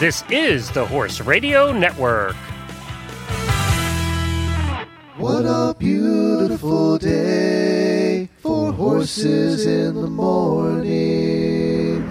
This is the Horse Radio Network. What a beautiful day for horses in the morning.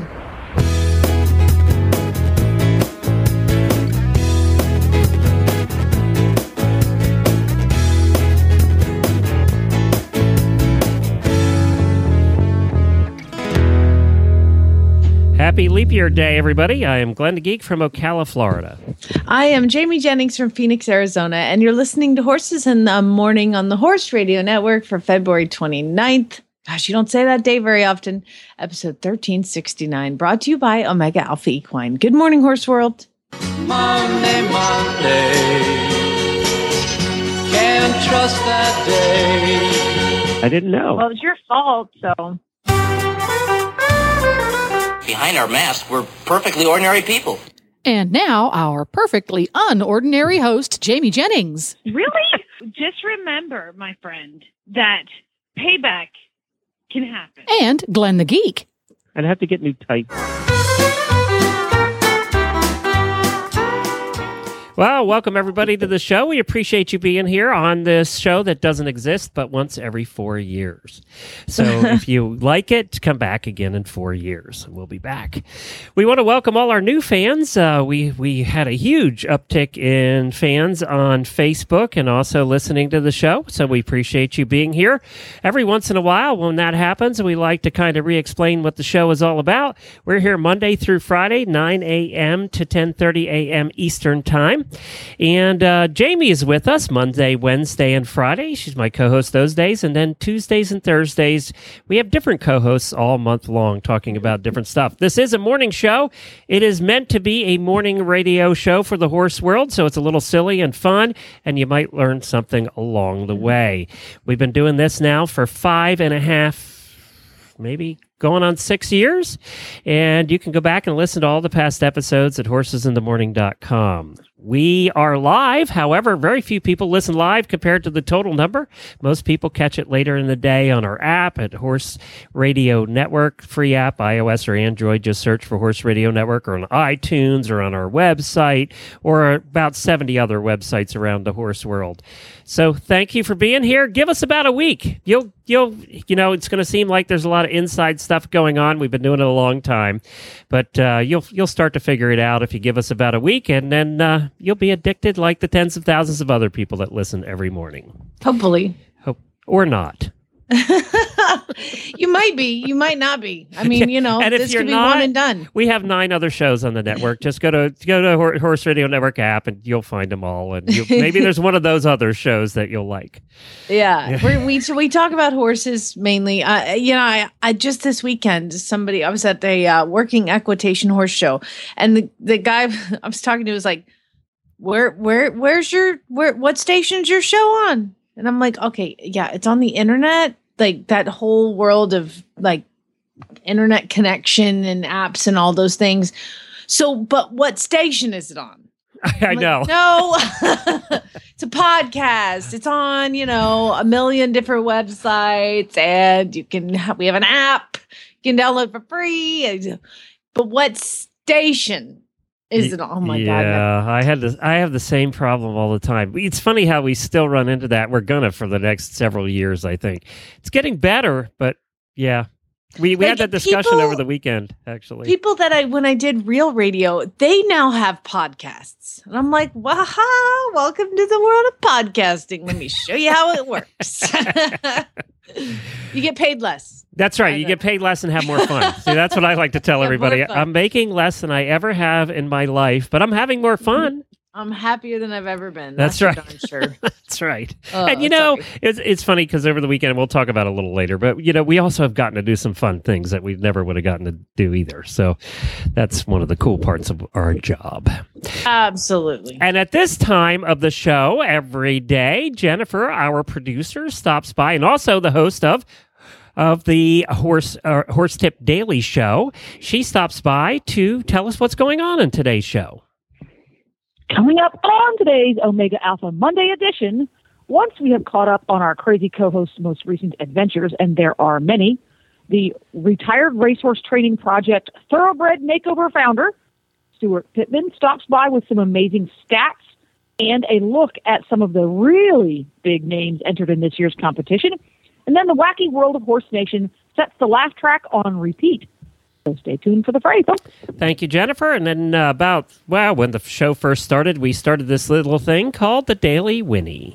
Happy Leap Year Day, everybody. I am Glenn the Geek from Ocala, Florida. I am Jamie Jennings from Phoenix, Arizona, and you're listening to Horses in the Morning on the Horse Radio Network for February 29th. Gosh, you don't say that day very often. Episode 1369, brought to you by Omega Alpha Equine. Good morning, Horse World. Monday, Monday, can't trust that day. I didn't know. Well, it's your fault, so... Behind our mask, we're perfectly ordinary people. And now, our perfectly unordinary host, Jamie Jennings. Really? Just remember, my friend, that payback can happen. And Glenn the Geek. I'd have to get new tights. Well, welcome everybody to the show. We appreciate you being here on this show that doesn't exist but once every 4 years. So if you like it, come back again in 4 years. We'll be back. We want to welcome all our new fans. We had a huge uptick in fans on Facebook and also listening to the show. So we appreciate you being here. Every once in a while, when that happens, we like to kind of re-explain what the show is all about. We're here Monday through Friday, 9 a.m. to 10:30 a.m. Eastern Time. And Jamie is with us Monday, Wednesday, and Friday. She's my co-host those days. And then Tuesdays and Thursdays, we have different co-hosts all month long talking about different stuff. This is a morning show. It is meant to be a morning radio show for the horse world, so it's a little silly and fun, and you might learn something along the way. We've been doing this now for 5.5, maybe going on 6 years, and you can go back and listen to all the past episodes at horsesinthemorning.com. We are live. However, very few people listen live compared to the total number. Most people catch it later in the day on our app at Horse Radio Network, free app, iOS or Android. Just search for Horse Radio Network, or on iTunes, or on our website, or about 70 other websites around the horse world. So thank you for being here. Give us about a week. You'll it's going to seem like there's a lot of inside stuff going on. We've been doing it a long time, but you'll start to figure it out if you give us about a week, and then you'll be addicted like the tens of thousands of other people that listen every morning. Hopefully. Or not. You might be. You might not be. I mean, and if this you're could be not, one and done. We have 9 other shows on the network. Just go to Horse Radio Network app, and you'll find them all. And maybe there's one of those other shows that you'll like. Yeah, we talk about horses mainly. I just this weekend, I was at a working equitation horse show, and the guy I was talking to was like, what station's your show on? And I'm like, okay, yeah, it's on the internet, like that whole world of like internet connection and apps and all those things. So, but what station is it on? I know. No, it's a podcast. It's on, a million different websites, and we have an app you can download for free. But what station is it? Oh my God. Yeah, I have the same problem all the time. It's funny how we still run into that. We're gonna for the next several years, I think. It's getting better, but yeah. We had that discussion over the weekend, actually. People that when I did real radio, they now have podcasts. And I'm like, waha, welcome to the world of podcasting. Let me show you how it works. You get paid less. That's right. You get paid less and have more fun. See, that's what I like to tell everybody. I'm making less than I ever have in my life, but I'm having more fun. I'm happier than I've ever been. That's right. Darn sure. That's right. And it's funny because over the weekend, we'll talk about it a little later, but we also have gotten to do some fun things that we never would have gotten to do either. So that's one of the cool parts of our job. Absolutely. And at this time of the show, every day, Jennifer, our producer, stops by, and also the host of the Horse Tip Daily Show. She stops by to tell us what's going on in today's show. Coming up on today's Omega Alpha Monday edition, once we have caught up on our crazy co-host's most recent adventures, and there are many, the retired racehorse training project Thoroughbred Makeover founder, Stuart Pittman stops by with some amazing stats and a look at some of the really big names entered in this year's competition. And then the wacky world of Horse Nation sets the laugh track on repeat. So stay tuned for the fray, folks. Thank you, Jennifer. And then when the show first started, we started this little thing called the Daily Winnie.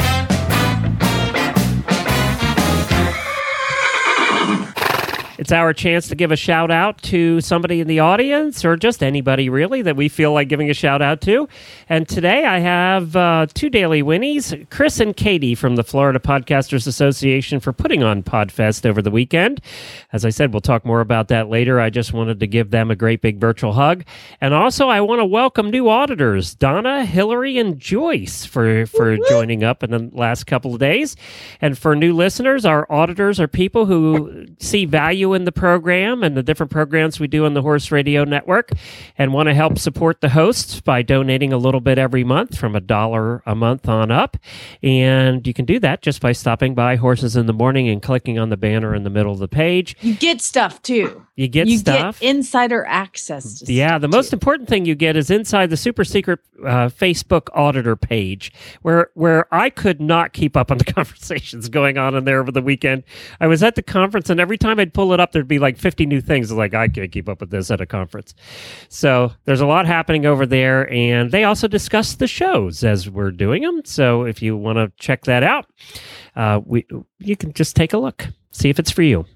It's our chance to give a shout out to somebody in the audience or just anybody really that we feel like giving a shout out to. And today I have two Daily Winnies, Chris and Katie from the Florida Podcasters Association for putting on PodFest over the weekend. As I said, we'll talk more about that later. I just wanted to give them a great big virtual hug. And also I want to welcome new auditors, Donna, Hillary, and Joyce for joining up in the last couple of days. And for new listeners, our auditors are people who see value in the program and the different programs we do on the Horse Radio Network and want to help support the hosts by donating a little bit every month from $1 a month on up. And you can do that just by stopping by Horses in the Morning and clicking on the banner in the middle of the page. You get stuff too. You get stuff. Get insider access to the most important thing you get is inside the super secret Facebook auditor page where I could not keep up on the conversations going on in there over the weekend. I was at the conference and every time I'd pull it up, there'd be like 50 new things. Like, I can't keep up with this at a conference. So there's a lot happening over there. And they also discuss the shows as we're doing them. So if you want to check that out, you can just take a look, see if it's for you.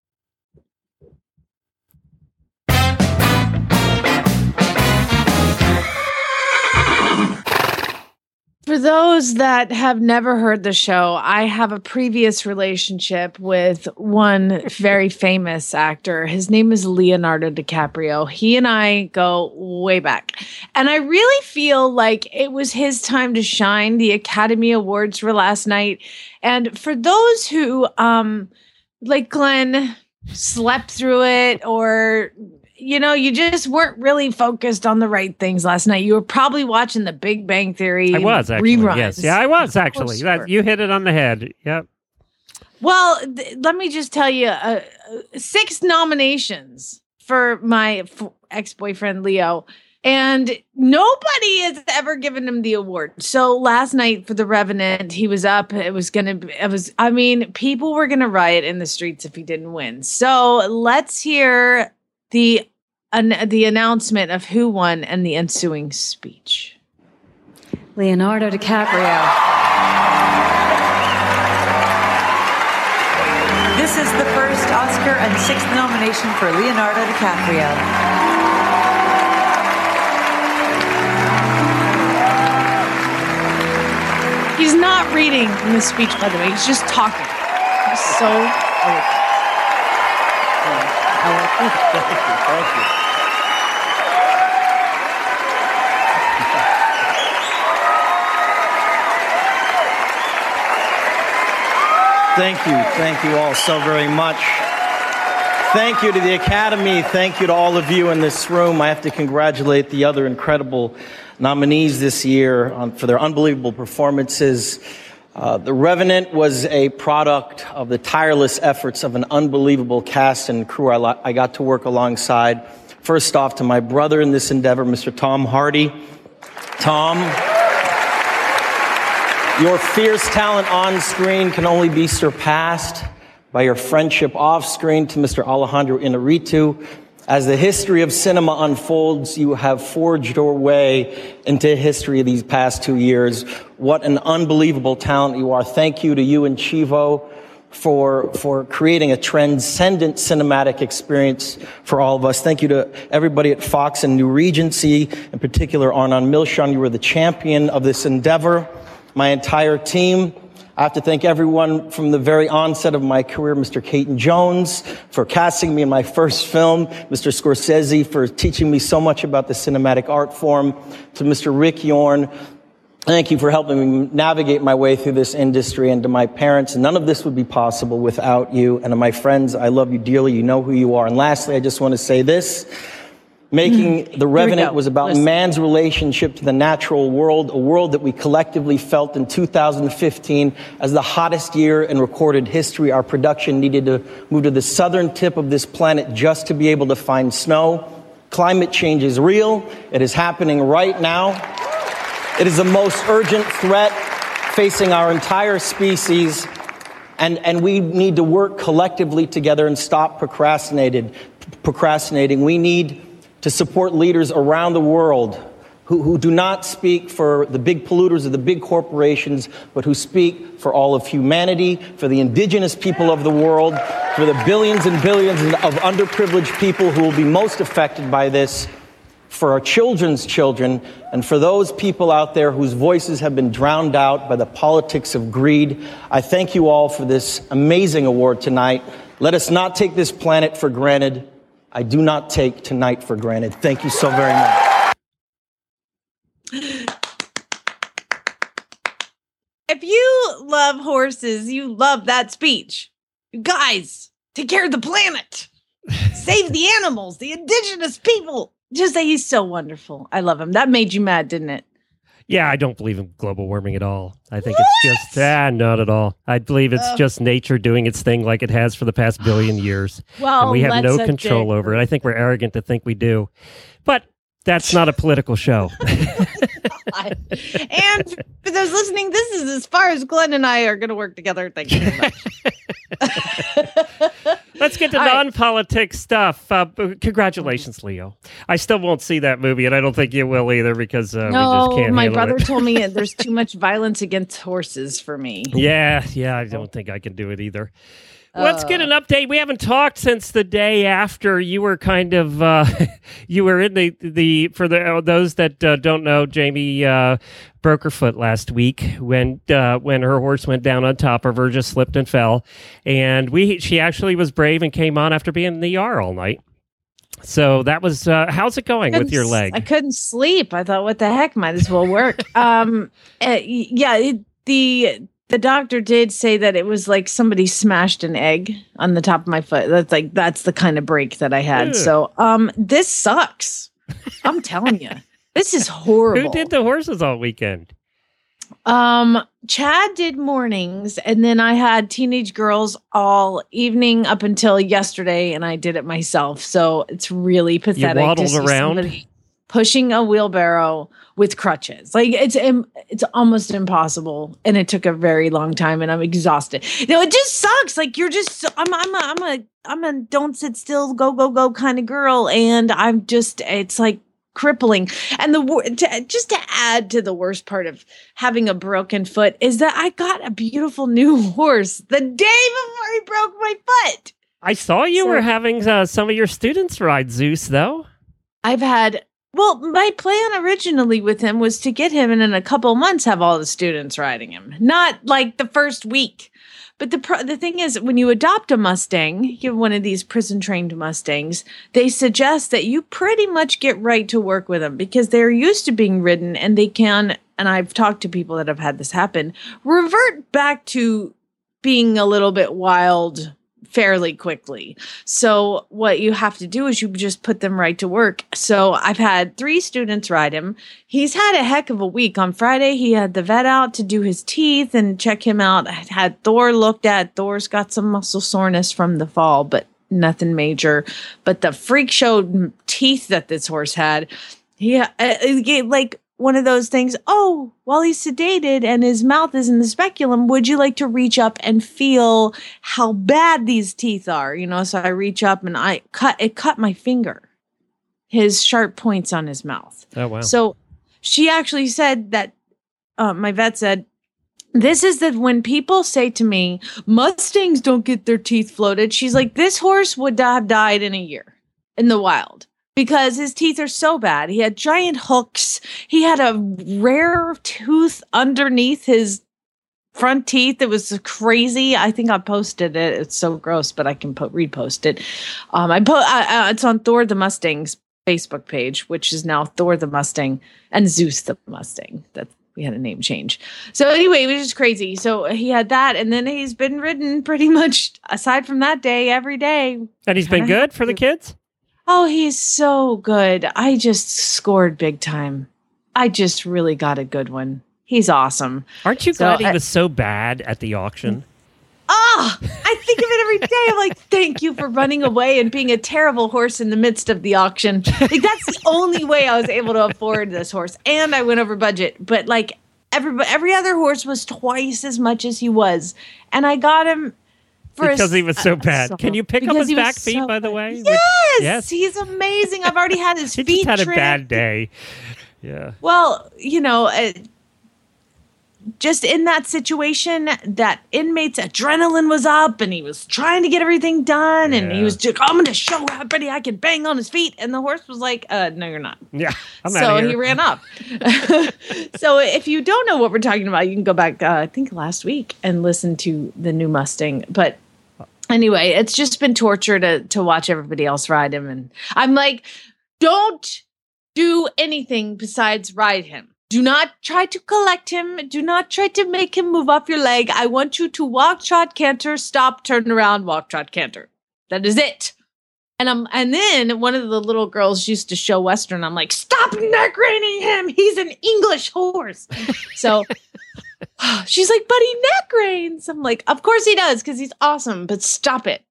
For those that have never heard the show, I have a previous relationship with one very famous actor. His name is Leonardo DiCaprio. He and I go way back. And I really feel like it was his time to shine. The Academy Awards were last night. And for those who, like Glenn, slept through it or... you just weren't really focused on the right things last night. You were probably watching The Big Bang Theory. I was actually. Reruns. Yes. Yeah, I was actually. You hit it on the head. Yep. Well, let me just tell you, 6 nominations for my ex-boyfriend, Leo. And nobody has ever given him the award. So last night for The Revenant, he was up. People were going to riot in the streets if he didn't win. So let's hear the announcement of who won and the ensuing speech. Leonardo DiCaprio. This is the first Oscar and 6th nomination for Leonardo DiCaprio. He's not reading in the speech, by the way. He's just talking. He's so eloquent. Thank you. Thank you all so very much. Thank you to the Academy. Thank you to all of you in this room. I have to congratulate the other incredible nominees this year for their unbelievable performances. The Revenant was a product of the tireless efforts of an unbelievable cast and crew I got to work alongside. First off, to my brother in this endeavor, Mr. Tom Hardy. Tom, your fierce talent on screen can only be surpassed by your friendship off screen. To Mr. Alejandro Inarritu. As the history of cinema unfolds, you have forged your way into history these past 2 years. What an unbelievable talent you are. Thank you to you and Chivo for creating a transcendent cinematic experience for all of us. Thank you to everybody at Fox and New Regency, in particular Arnon Milchan. You were the champion of this endeavor. My entire team. I have to thank everyone from the very onset of my career, Mr. Caton Jones, for casting me in my first film, Mr. Scorsese, for teaching me so much about the cinematic art form, to Mr. Rick Yorn, thank you for helping me navigate my way through this industry, and to my parents. None of this would be possible without you, and to my friends, I love you dearly. You know who you are. And lastly, I just want to say this. Making The Revenant was about man's relationship to the natural world, a world that we collectively felt in 2015 as the hottest year in recorded history. Our production needed to move to the southern tip of this planet just to be able to find snow. Climate change is real. It is happening right now. It is the most urgent threat facing our entire species, and we need to work collectively together and stop procrastinating. We need to support leaders around the world who do not speak for the big polluters or the big corporations, but who speak for all of humanity, for the indigenous people of the world, for the billions and billions of underprivileged people who will be most affected by this, for our children's children, and for those people out there whose voices have been drowned out by the politics of greed. I thank you all for this amazing award tonight. Let us not take this planet for granted. I do not take tonight for granted. Thank you so very much. If you love horses, you love that speech. You guys, take care of the planet. Save the animals, the indigenous people. Just say he's so wonderful. I love him. That made you mad, didn't it? Yeah, I don't believe in global warming at all. I think it's just, not at all. I believe it's just nature doing its thing like it has for the past billion years. Well, and we have no control over it. I think we're arrogant to think we do. But that's not a political show. And for those listening, this is as far as Glenn and I are going to work together. Thank you very much. Let's get to non-politics stuff. Congratulations, Leo. I still won't see that movie, and I don't think you will either because we just can't my handle brother it. told me there's too much violence against horses for me. Yeah, I don't think I can do it either. Let's get an update. We haven't talked since the day after. You were kind of you were in the for those that don't know, Jamie broke her foot last week when her horse went down on top of her, just slipped and fell, and she actually was brave and came on after being in the ER all night. So that was how's it going with your leg? I couldn't sleep. I thought, what the heck, might as well work. The doctor did say that it was like somebody smashed an egg on the top of my foot. That's the kind of break that I had. Ew. So this sucks. I'm telling you, this is horrible. Who did the horses all weekend? Chad did mornings, and then I had teenage girls all evening up until yesterday, and I did it myself. So it's really pathetic. You waddled around pushing a wheelbarrow with crutches. Like it's almost impossible, and it took a very long time, and I'm exhausted. It just sucks. Like you're just I'm a don't sit still, go kind of girl, and I'm just it's like crippling. And to add to the worst part of having a broken foot is that I got a beautiful new horse the day before he broke my foot. I saw you were having some of your students ride Zeus, though. Well, my plan originally with him was to get him and in a couple of months have all the students riding him, not like the first week. But the thing is, when you adopt a Mustang, you have one of these prison-trained Mustangs, they suggest that you pretty much get right to work with them because they're used to being ridden, and they can, and I've talked to people that have had this happen, revert back to being a little bit wild fairly quickly. So what you have to do is you just put them right to work. So I've had 3 students ride him. He's had a heck of a week. On Friday, he had the vet out to do his teeth and check him out. I had Thor looked at. Thor's got some muscle soreness from the fall, but nothing major. But the freak show teeth that this horse had, he like one of those things, while he's sedated and his mouth is in the speculum, would you like to reach up and feel how bad these teeth are? So I reach up and it cut my finger, his sharp points on his mouth. Oh, wow. So she actually said that, my vet said, this is that when people say to me, Mustangs don't get their teeth floated. She's like, this horse would have died in a year in the wild. Because his teeth are so bad. He had giant hooks. He had a rare tooth underneath his front teeth. It was crazy. I think I posted it. It's so gross, but I can repost it. It's on Thor the Mustang's Facebook page, which is now Thor the Mustang and Zeus the Mustang. We had a name change. So anyway, it was just crazy. So he had that, and then he's been ridden pretty much, aside from that day, every day. And he's been good for the kids? Oh, he's so good. I just scored big time. I just really got a good one. He's awesome. Aren't you glad he was so bad at the auction? I think think of it every day. I'm like, thank you for running away and being a terrible horse in the midst of the auction. Like, that's the only way I was able to afford this horse. And I went over budget. But like every other horse was twice as much as he was. And I got him because he was so bad. Can you pick up his back feet, by the way? Yes, he's amazing. I've already had his feet He just had trimmed. a bad day. Yeah. Well, just in that situation, that inmate's adrenaline was up and he was trying to get everything done. And he was just, I'm going to show everybody I can bang on his feet. And the horse was like, no, you're not. Yeah. So he ran up. So if you don't know what we're talking about, you can go back, I think last week, and listen to the new Mustang. But anyway, it's just been torture to watch everybody else ride him. And I'm like, don't do anything besides ride him. Do not try to collect him. Do not try to make him move off your leg. I want you to walk, trot, canter, stop, turn around, walk, trot, canter. That is it. And then one of the little girls used to show Western. I'm like, stop neck reining him. He's an English horse. So she's like, but he neck reins. I'm like, of course he does, because he's awesome, but stop it.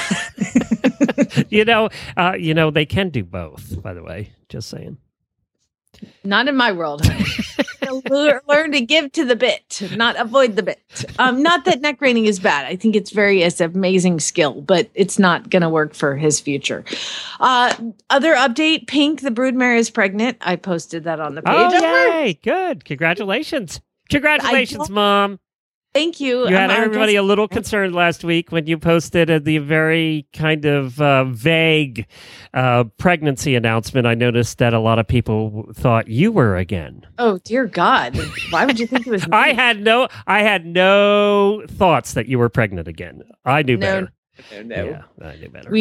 They can do both, by the way. Just saying. Not in my world, honey. Learn to give to the bit, not avoid the bit. Not that neck reining is bad. I think it's an amazing skill, but it's not going to work for his future. Other update, Pink, the broodmare, is pregnant. I posted that on the page. Oh, yay. Good. Congratulations. Congratulations, Mom. Thank you. You had everybody a little concerned last week when you posted the very kind of vague pregnancy announcement. I noticed that a lot of people thought you were again. Oh, dear God. Why would you think it was me? I had no thoughts that you were pregnant again. I knew better. No. Yeah, I knew better.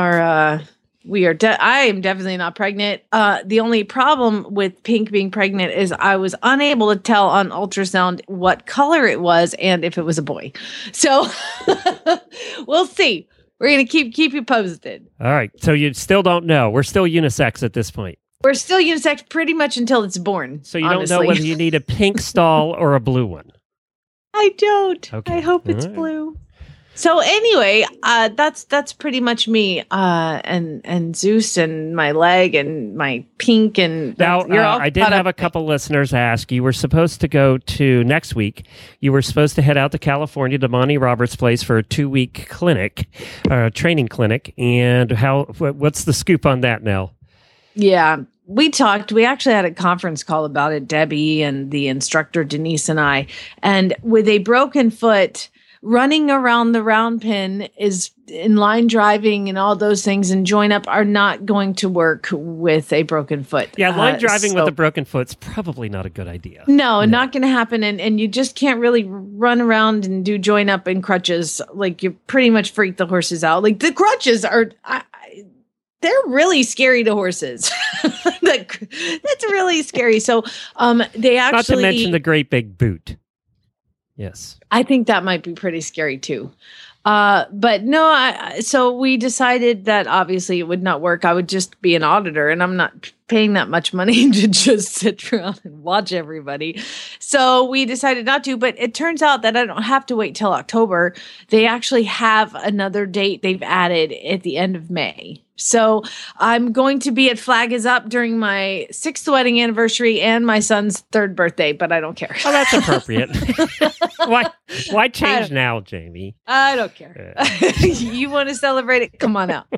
I am definitely not pregnant. The only problem with Pink being pregnant is I was unable to tell on ultrasound what color it was and if it was a boy. So we'll see. We're going to keep you posted. All right. So you still don't know. We're still unisex at this point. We're still unisex pretty much until it's born. So you don't know whether you need a pink stall or a blue one. I don't. Okay. I hope it's blue. So anyway, that's pretty much me, and Zeus and my leg and my Pink and now. I did have a couple listeners ask. You were supposed to go to next week. You were supposed to head out to California to Monty Roberts' place for a 2-week clinic, training clinic. And what's the scoop on that, Nell? Yeah. We talked. We actually had a conference call about it, Debbie and the instructor Denise and I. And with a broken foot, running around the round pen is in line driving and all those things and join up are not going to work with a broken foot. Yeah, line driving with a broken foot's probably not a good idea. No, not going to happen. And you just can't really run around and do join up in crutches. Like, you pretty much freak the horses out. Like, the crutches are, they're really scary to horses. That's really scary. So they actually... Not to mention the great big boot. Yes. I think that might be pretty scary too. But no, so we decided that obviously it would not work. I would just be an auditor and I'm not paying that much money to just sit around and watch everybody. So we decided not to, but it turns out that I don't have to wait till October. They actually have another date they've added at the end of May. So I'm going to be at Flag Is Up during my 6th wedding anniversary and my son's 3rd birthday, but I don't care. Oh, that's appropriate. Why change now, Jamie? I don't care. You want to celebrate it? Come on out.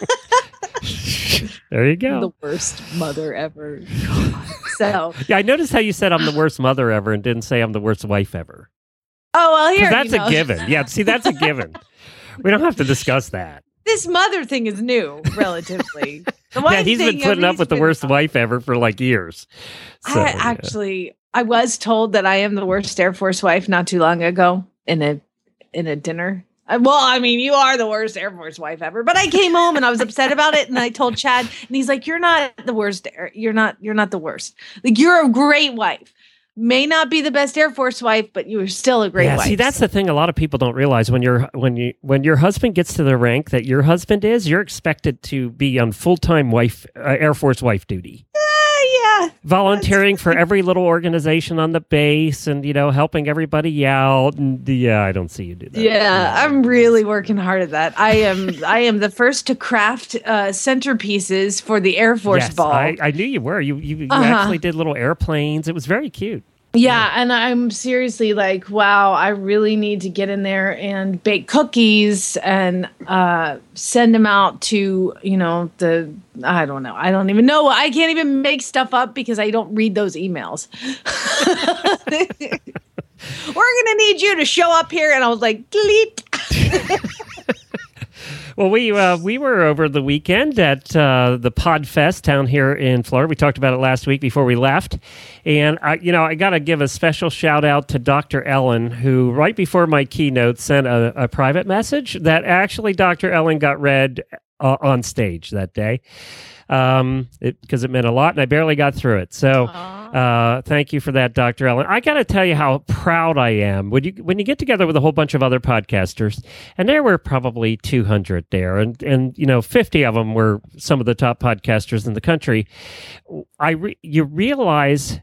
There you go. The worst mother ever. God. So yeah, I noticed how you said I'm the worst mother ever and didn't say I'm the worst wife ever. Oh, well, here that's a given. Yeah, see, that's a given. We don't have to discuss that. This mother thing is new, relatively. The he's been putting up with the worst wife ever for like years. So, I was told that I am the worst Air Force wife not too long ago in a dinner. Well, I mean, you are the worst Air Force wife ever. But I came home and I was upset about it, and I told Chad, and he's like, "You're not the worst. You're not the worst. Like, you're a great wife. May not be the best Air Force wife, but you are still a great wife." See, that's the thing. A lot of people don't realize when your husband gets to the rank that your husband is, you're expected to be on full-time Air Force wife duty. Yeah, Yeah. Volunteering for every little organization on the base and, helping everybody out. And I don't see you do that. Yeah, I'm really working hard at that. I am the first to craft centerpieces for the Air Force ball. I knew you were. You actually did little airplanes. It was very cute. Yeah, and I'm seriously like, wow, I really need to get in there and bake cookies and send them out to, I don't know. I don't even know. I can't even make stuff up because I don't read those emails. We're going to need you to show up here. And I was like, delete. Well, we were over the weekend at the PodFest down here in Florida. We talked about it last week before we left. And, I got to give a special shout out to Dr. Ellen, who right before my keynote sent a private message that actually Dr. Ellen got read on stage that day. Because it meant a lot, and I barely got through it. So thank you for that, Dr. Ellen. I got to tell you how proud I am when you get together with a whole bunch of other podcasters, and there were probably 200 there, and 50 of them were some of the top podcasters in the country. You realize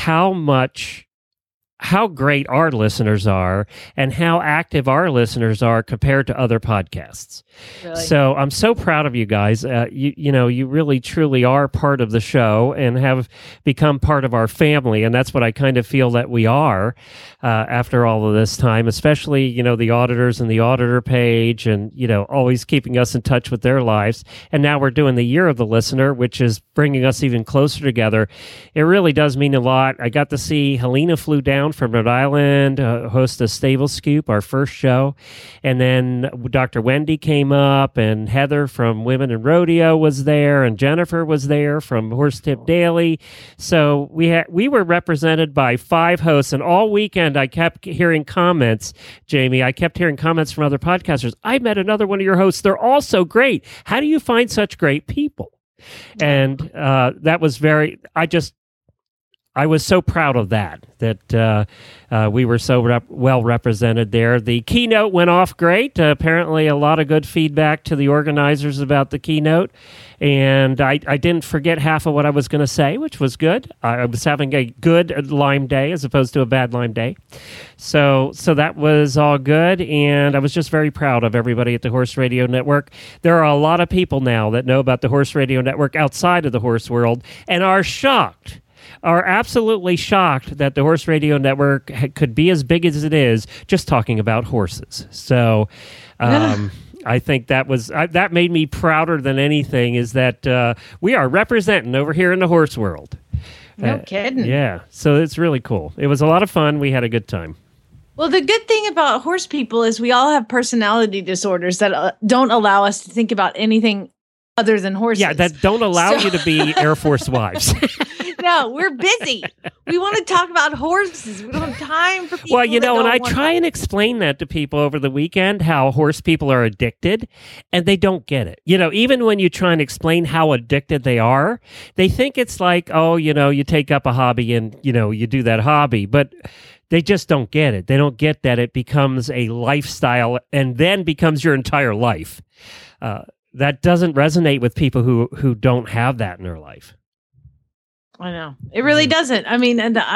how great our listeners are and how active our listeners are compared to other podcasts. Really? So I'm so proud of you guys. You really truly are part of the show and have become part of our family. And that's what I kind of feel that we are after all of this time, especially, the auditors and the auditor page and, always keeping us in touch with their lives. And now we're doing the Year of the Listener, which is bringing us even closer together. It really does mean a lot. I got to see Helena flew down from Rhode Island, host a Stable Scoop, our first show. And then Dr. Wendy came up, and Heather from Women in Rodeo was there, and Jennifer was there from Horse Tip Daily. So we were represented by 5 hosts, and all weekend I kept hearing comments, Jamie. I kept hearing comments from other podcasters. I met another one of your hosts. They're all so great. How do you find such great people? And that was I was so proud of that we were so well represented there. The keynote went off great. Apparently a lot of good feedback to the organizers about the keynote. And I didn't forget half of what I was going to say, which was good. I was having a good Lyme day as opposed to a bad Lyme day. So that was all good. And I was just very proud of everybody at the Horse Radio Network. There are a lot of people now that know about the Horse Radio Network outside of the horse world and are absolutely shocked that the Horse Radio Network could be as big as it is just talking about horses. So I think that made me prouder than anything, is that we are representing over here in the horse world. No kidding. Yeah, so it's really cool. It was a lot of fun. We had a good time. Well, the good thing about horse people is we all have personality disorders that don't allow us to think about anything other than horses. Yeah, that don't allow you to be Air Force wives. No, we're busy. We want to talk about horses. We don't have time for people. Well, and I try and explain that to people over the weekend, how horse people are addicted, and they don't get it. Even when you try and explain how addicted they are, they think it's like, you take up a hobby and, you do that hobby. But they just don't get it. They don't get that it becomes a lifestyle and then becomes your entire life. That doesn't resonate with people who don't have that in their life. I know. It really doesn't. I mean, and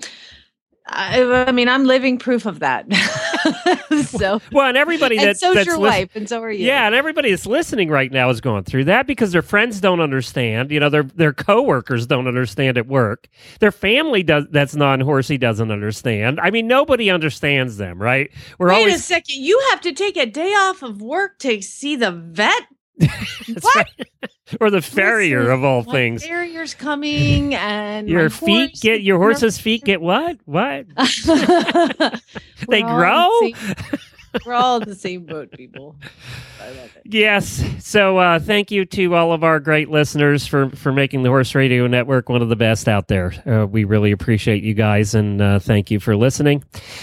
I'm living proof of that. So and everybody so's your wife, and so are you. Yeah, and everybody that's listening right now is going through that because their friends don't understand. Their coworkers don't understand at work. Their family that's non-horsey doesn't understand. I mean, nobody understands them, right? Wait a second. You have to take a day off of work to see the vet? What? Right. Or the farrier of all things. Farrier's coming, and your horse's feet get what? What? They grow? We're all in the same boat, people. I love it. Yes. So thank you to all of our great listeners for making the Horse Radio Network one of the best out there. We really appreciate you guys, and thank you for listening.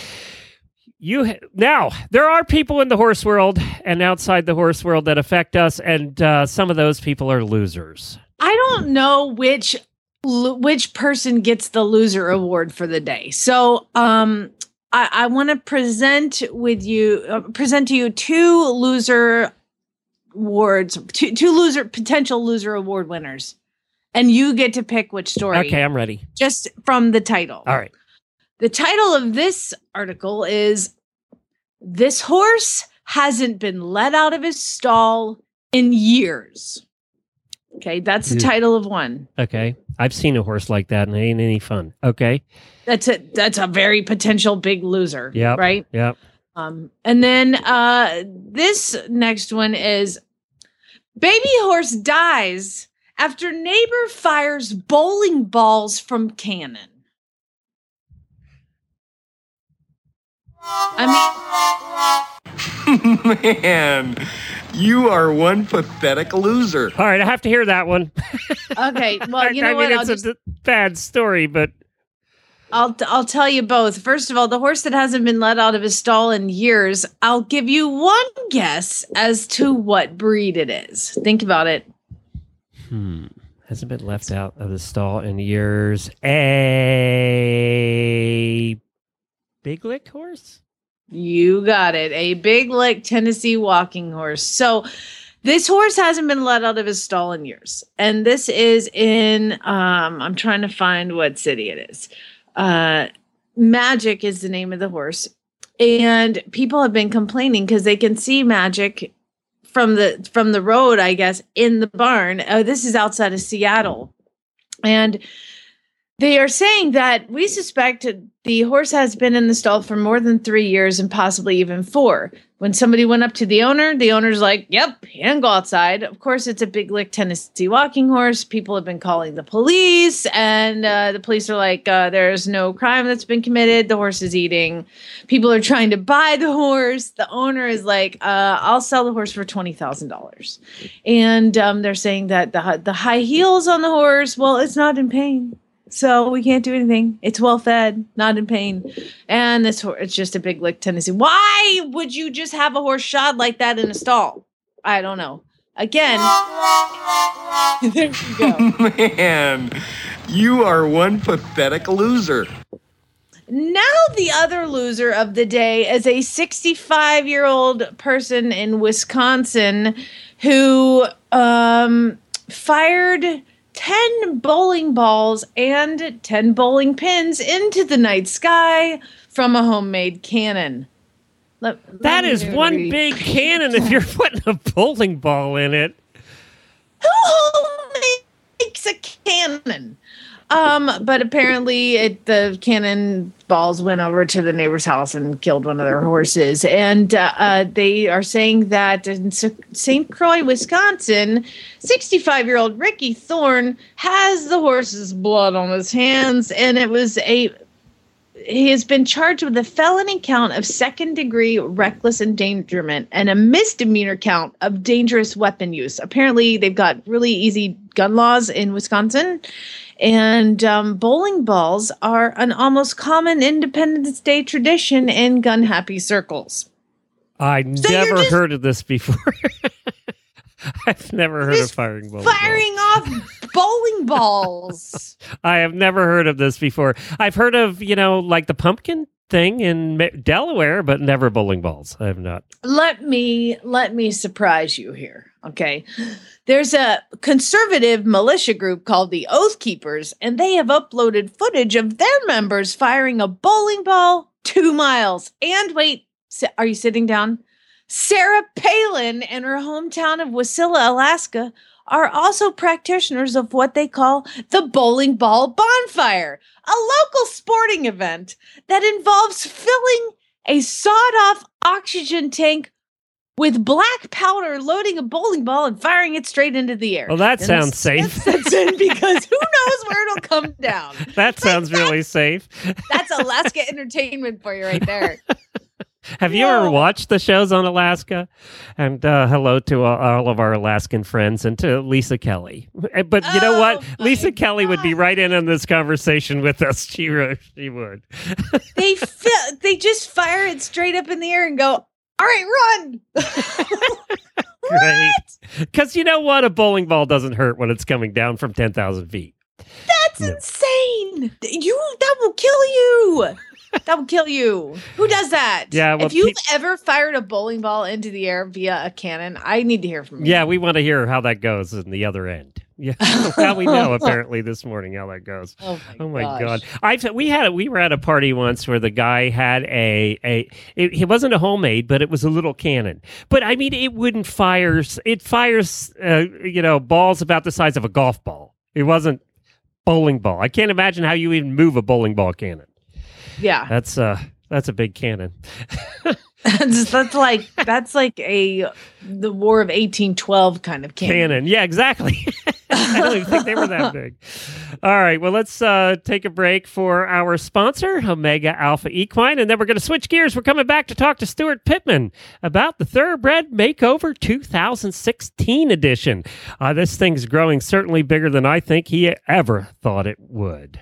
Now, there are people in the horse world and outside the horse world that affect us, and some of those people are losers. I don't know which person gets the loser award for the day. So I want to present to you 2 loser awards, two potential loser award winners. And you get to pick which story. Okay, I'm ready. Just from the title. All right. The title of this article is "This Horse Hasn't Been Let Out of His Stall in Years." Okay, that's the title of one. Okay. I've seen a horse like that and it ain't any fun. Okay. That's a very potential big loser. Yep. Right? Yep. And then this next one is "Baby Horse Dies After Neighbor Fires Bowling Balls from Cannon." Man, you are one pathetic loser. All right, I have to hear that one. Okay, well, you know what? It's a bad story, but I'll tell you both. First of all, the horse that hasn't been let out of his stall in years, I'll give you one guess as to what breed it is. Think about it. Hasn't been left out of the stall in years. A big lick horse? You got it. A big lick Tennessee walking horse. So this horse hasn't been let out of his stall in years. And this is in, I'm trying to find what city it is. Magic is the name of the horse. And people have been complaining because they can see Magic from the road, I guess, in the barn. This is outside of Seattle. And they are saying that we suspect the horse has been in the stall for more than 3 years and possibly even 4. When somebody went up to the owner's like, "Yep, he didn't go outside." Of course, it's a big lick Tennessee walking horse. People have been calling the police, and the police are like, "There's no crime that's been committed. The horse is eating." People are trying to buy the horse. The owner is like, "I'll sell the horse for $20,000." And they're saying that the high heels on the horse, well, it's not in pain. So we can't do anything. It's well fed, not in pain. And this horse, it's just a big lick Tennessee. Why would you just have a horse shod like that in a stall? I don't know. Again, there you go. Man, you are one pathetic loser. Now the other loser of the day is a 65-year-old person in Wisconsin who fired 10 bowling balls and 10 bowling pins into the night sky from a homemade cannon. That is one big cannon if you're putting a bowling ball in it. Who makes a cannon? But apparently the cannon balls went over to the neighbor's house and killed one of their horses. And they are saying that in St. Croix, Wisconsin, 65-year-old Ricky Thorne has the horse's blood on his hands. And he has been charged with a felony count of second-degree reckless endangerment and a misdemeanor count of dangerous weapon use. Apparently, they've got really easy gun laws in Wisconsin. And bowling balls are an almost common Independence Day tradition in gun-happy circles. I never heard of this before. I've never heard of firing bowling balls. Firing off bowling balls. I have never heard of this before. I've heard of, like the pumpkin thing in Delaware, but never bowling balls. I have not. Let me surprise you here. Okay. There's a conservative militia group called the Oath Keepers, and they have uploaded footage of their members firing a bowling ball 2 miles. And wait, are you sitting down? Sarah Palin and her hometown of Wasilla, Alaska, are also practitioners of what they call the Bowling Ball Bonfire, a local sporting event that involves filling a sawed-off oxygen tank with black powder, loading a bowling ball and firing it straight into the air. Well, that sounds safe. That's in because who knows where it'll come down. That sounds really safe. That's Alaska entertainment for you right there. Have you ever watched the shows on Alaska? And hello to all of our Alaskan friends and to Lisa Kelly. But you know what? Lisa Kelly would be right in on this conversation with us. She would. They just fire it straight up in the air and go, "All right, run." Great. Because you know what? A bowling ball doesn't hurt when it's coming down from 10,000 feet. That's insane. That will kill you. That will kill you. Who does that? Yeah. Well, if you've ever fired a bowling ball into the air via a cannon, I need to hear from you. Yeah, we want to hear how that goes in the other end. Yeah, well, we know apparently this morning how that goes. Oh my gosh. God! We were at a party once where the guy had it wasn't a homemade, but it was a little cannon. But I mean, it wouldn't fire. It fires, balls about the size of a golf ball. It wasn't bowling ball. I can't imagine how you even move a bowling ball cannon. Yeah, that's a big cannon. that's like the War of 1812 kind of cannon. Yeah, exactly. I don't even think they were that big. All right, well, let's take a break for our sponsor, Omega Alpha Equine, and then we're going to switch gears. We're coming back to talk to Stuart Pittman about the Thoroughbred Makeover 2016 edition. This thing's growing certainly bigger than I think he ever thought it would.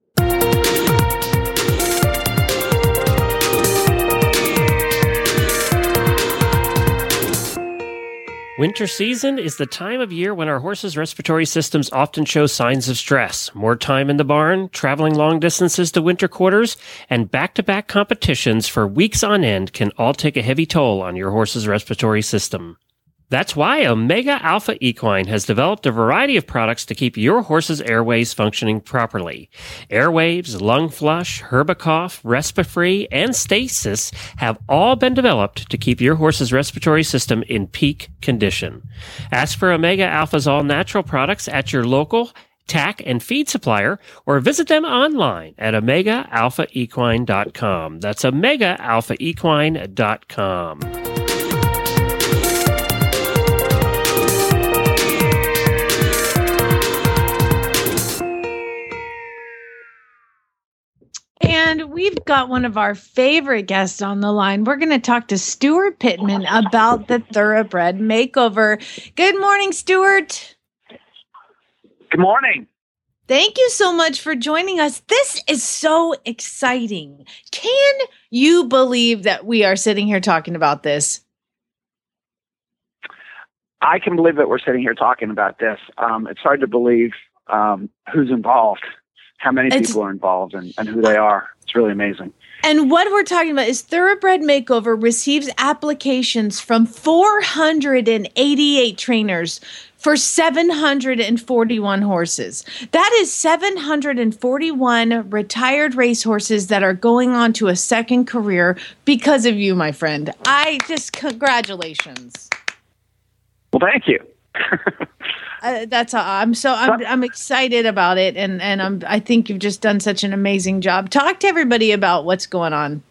Winter season is the time of year when our horses' respiratory systems often show signs of stress. More time in the barn, traveling long distances to winter quarters, and back-to-back competitions for weeks on end can all take a heavy toll on your horse's respiratory system. That's why Omega Alpha Equine has developed a variety of products to keep your horse's airways functioning properly. Airwaves, Lung Flush, Herbicough, Respifree, and Stasis have all been developed to keep your horse's respiratory system in peak condition. Ask for Omega Alpha's all-natural products at your local tack and feed supplier, or visit them online at OmegaAlphaEquine.com. That's OmegaAlphaEquine.com. And we've got one of our favorite guests on the line. We're going to talk to Stuart Pittman about the Thoroughbred Makeover. Good morning, Stuart. Good morning. Thank you so much for joining us. This is so exciting. Can you believe that we are sitting here talking about this? I can believe that we're sitting here talking about this. It's hard to believe who's involved, how many people are involved, and who they are. It's really amazing. And what we're talking about is Thoroughbred Makeover receives applications from 488 trainers for 741 horses. That is 741 retired racehorses that are going on to a second career because of you, my friend. Congratulations. Well, thank you. I'm excited about it, and I think you've just done such an amazing job. Talk to everybody about what's going on.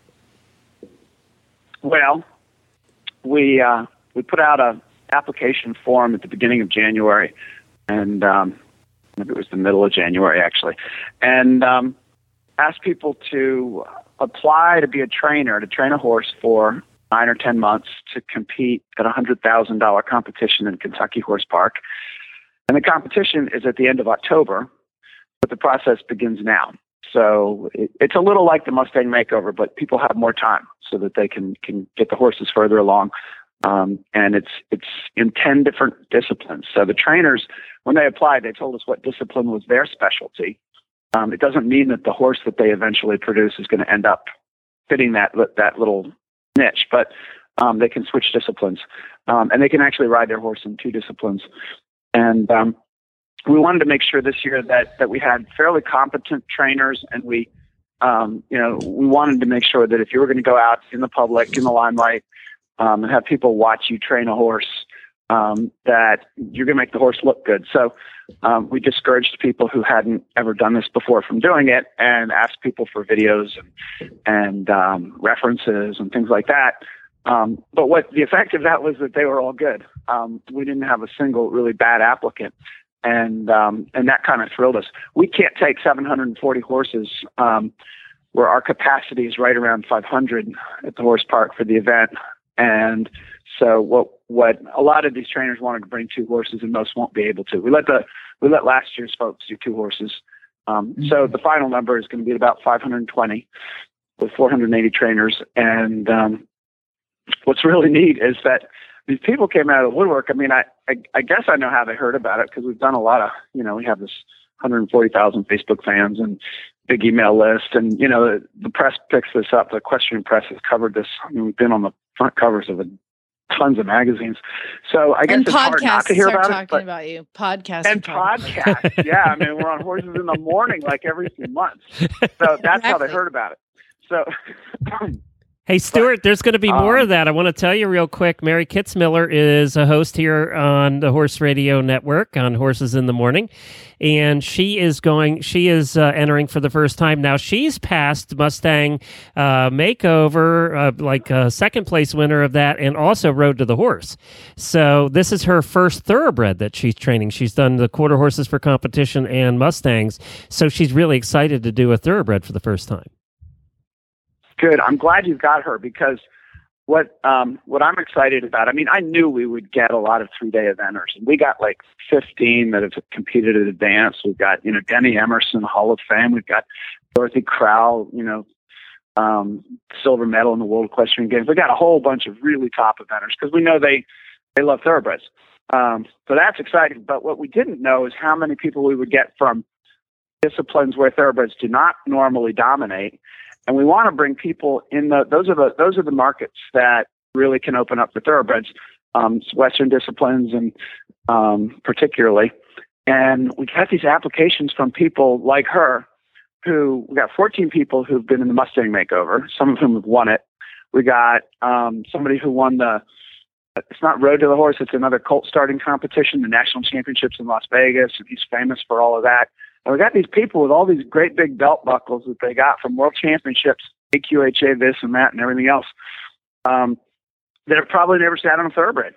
Well, we put out a application form at the beginning of January, and maybe it was the middle of January actually, and asked people to apply to be a trainer, to train a horse for 9 or 10 months to compete at a $100,000 competition in Kentucky Horse Park. And the competition is at the end of October, but the process begins now. So it's a little like the Mustang Makeover, but people have more time so that they can get the horses further along. And it's in 10 different disciplines. So the trainers, when they applied, they told us what discipline was their specialty. It doesn't mean that the horse that they eventually produce is going to end up fitting that little niche, but they can switch disciplines, and they can actually ride their horse in 2 disciplines. And we wanted to make sure this year that we had fairly competent trainers, and we wanted to make sure that if you were going to go out in the public, in the limelight, and have people watch you train a horse, that you're going to make the horse look good. So we discouraged people who hadn't ever done this before from doing it, and asked people for videos and references and things like that. But what the effect of that was that they were all good. We didn't have a single really bad applicant, and that kind of thrilled us. We can't take 740 horses, where our capacity is right around 500 at the horse park for the event. And so what a lot of these trainers wanted to bring 2 horses, and most won't be able to. We let last year's folks do 2 horses. So the final number is going to be about 520 with 480 trainers. And what's really neat is that these people came out of the woodwork. I mean, I guess I know how they heard about it, because we've done a lot of, we have this 140,000 Facebook fans and big email list. And, the press picks this up. The Equestrian Press has covered this. I mean, we've been on the front covers of a tons of magazines. So I guess and it's hard not to hear start about it. talking about you. Podcasts. And podcasts. Yeah, I mean, we're on Horses in the Morning like every few months. So that's how they heard about it. So... Hey, Stuart, there's going to be more of that. I want to tell you real quick. Mary Kitzmiller is a host here on the Horse Radio Network on Horses in the Morning. And she is entering for the first time. Now, she's passed Mustang Makeover, like a second place winner of that, and also Road to the Horse. So this is her first thoroughbred that she's training. She's done the quarter horses for competition and Mustangs. So she's really excited to do a thoroughbred for the first time. Good. I'm glad you've got her because what I'm excited about, I mean, I knew we would get a lot of 3-day eventers, and we got like 15 that have competed at advance. We've got, Denny Emerson, Hall of Fame. We've got Dorothy Crowell, silver medal in the World Equestrian Games. We got a whole bunch of really top eventers because we know they love thoroughbreds. So that's exciting. But what we didn't know is how many people we would get from disciplines where thoroughbreds do not normally dominate. And we want to bring people in those are the markets that really can open up for thoroughbreds, Western disciplines and particularly. And we got these applications from people like her we got 14 people who've been in the Mustang Makeover, some of whom have won it. We got somebody who won it's not Road to the Horse, it's another colt starting competition, the national championships in Las Vegas, and he's famous for all of that. And we got these people with all these great big belt buckles that they got from world championships, AQHA, this and that and everything else, that have probably never sat on a thoroughbred.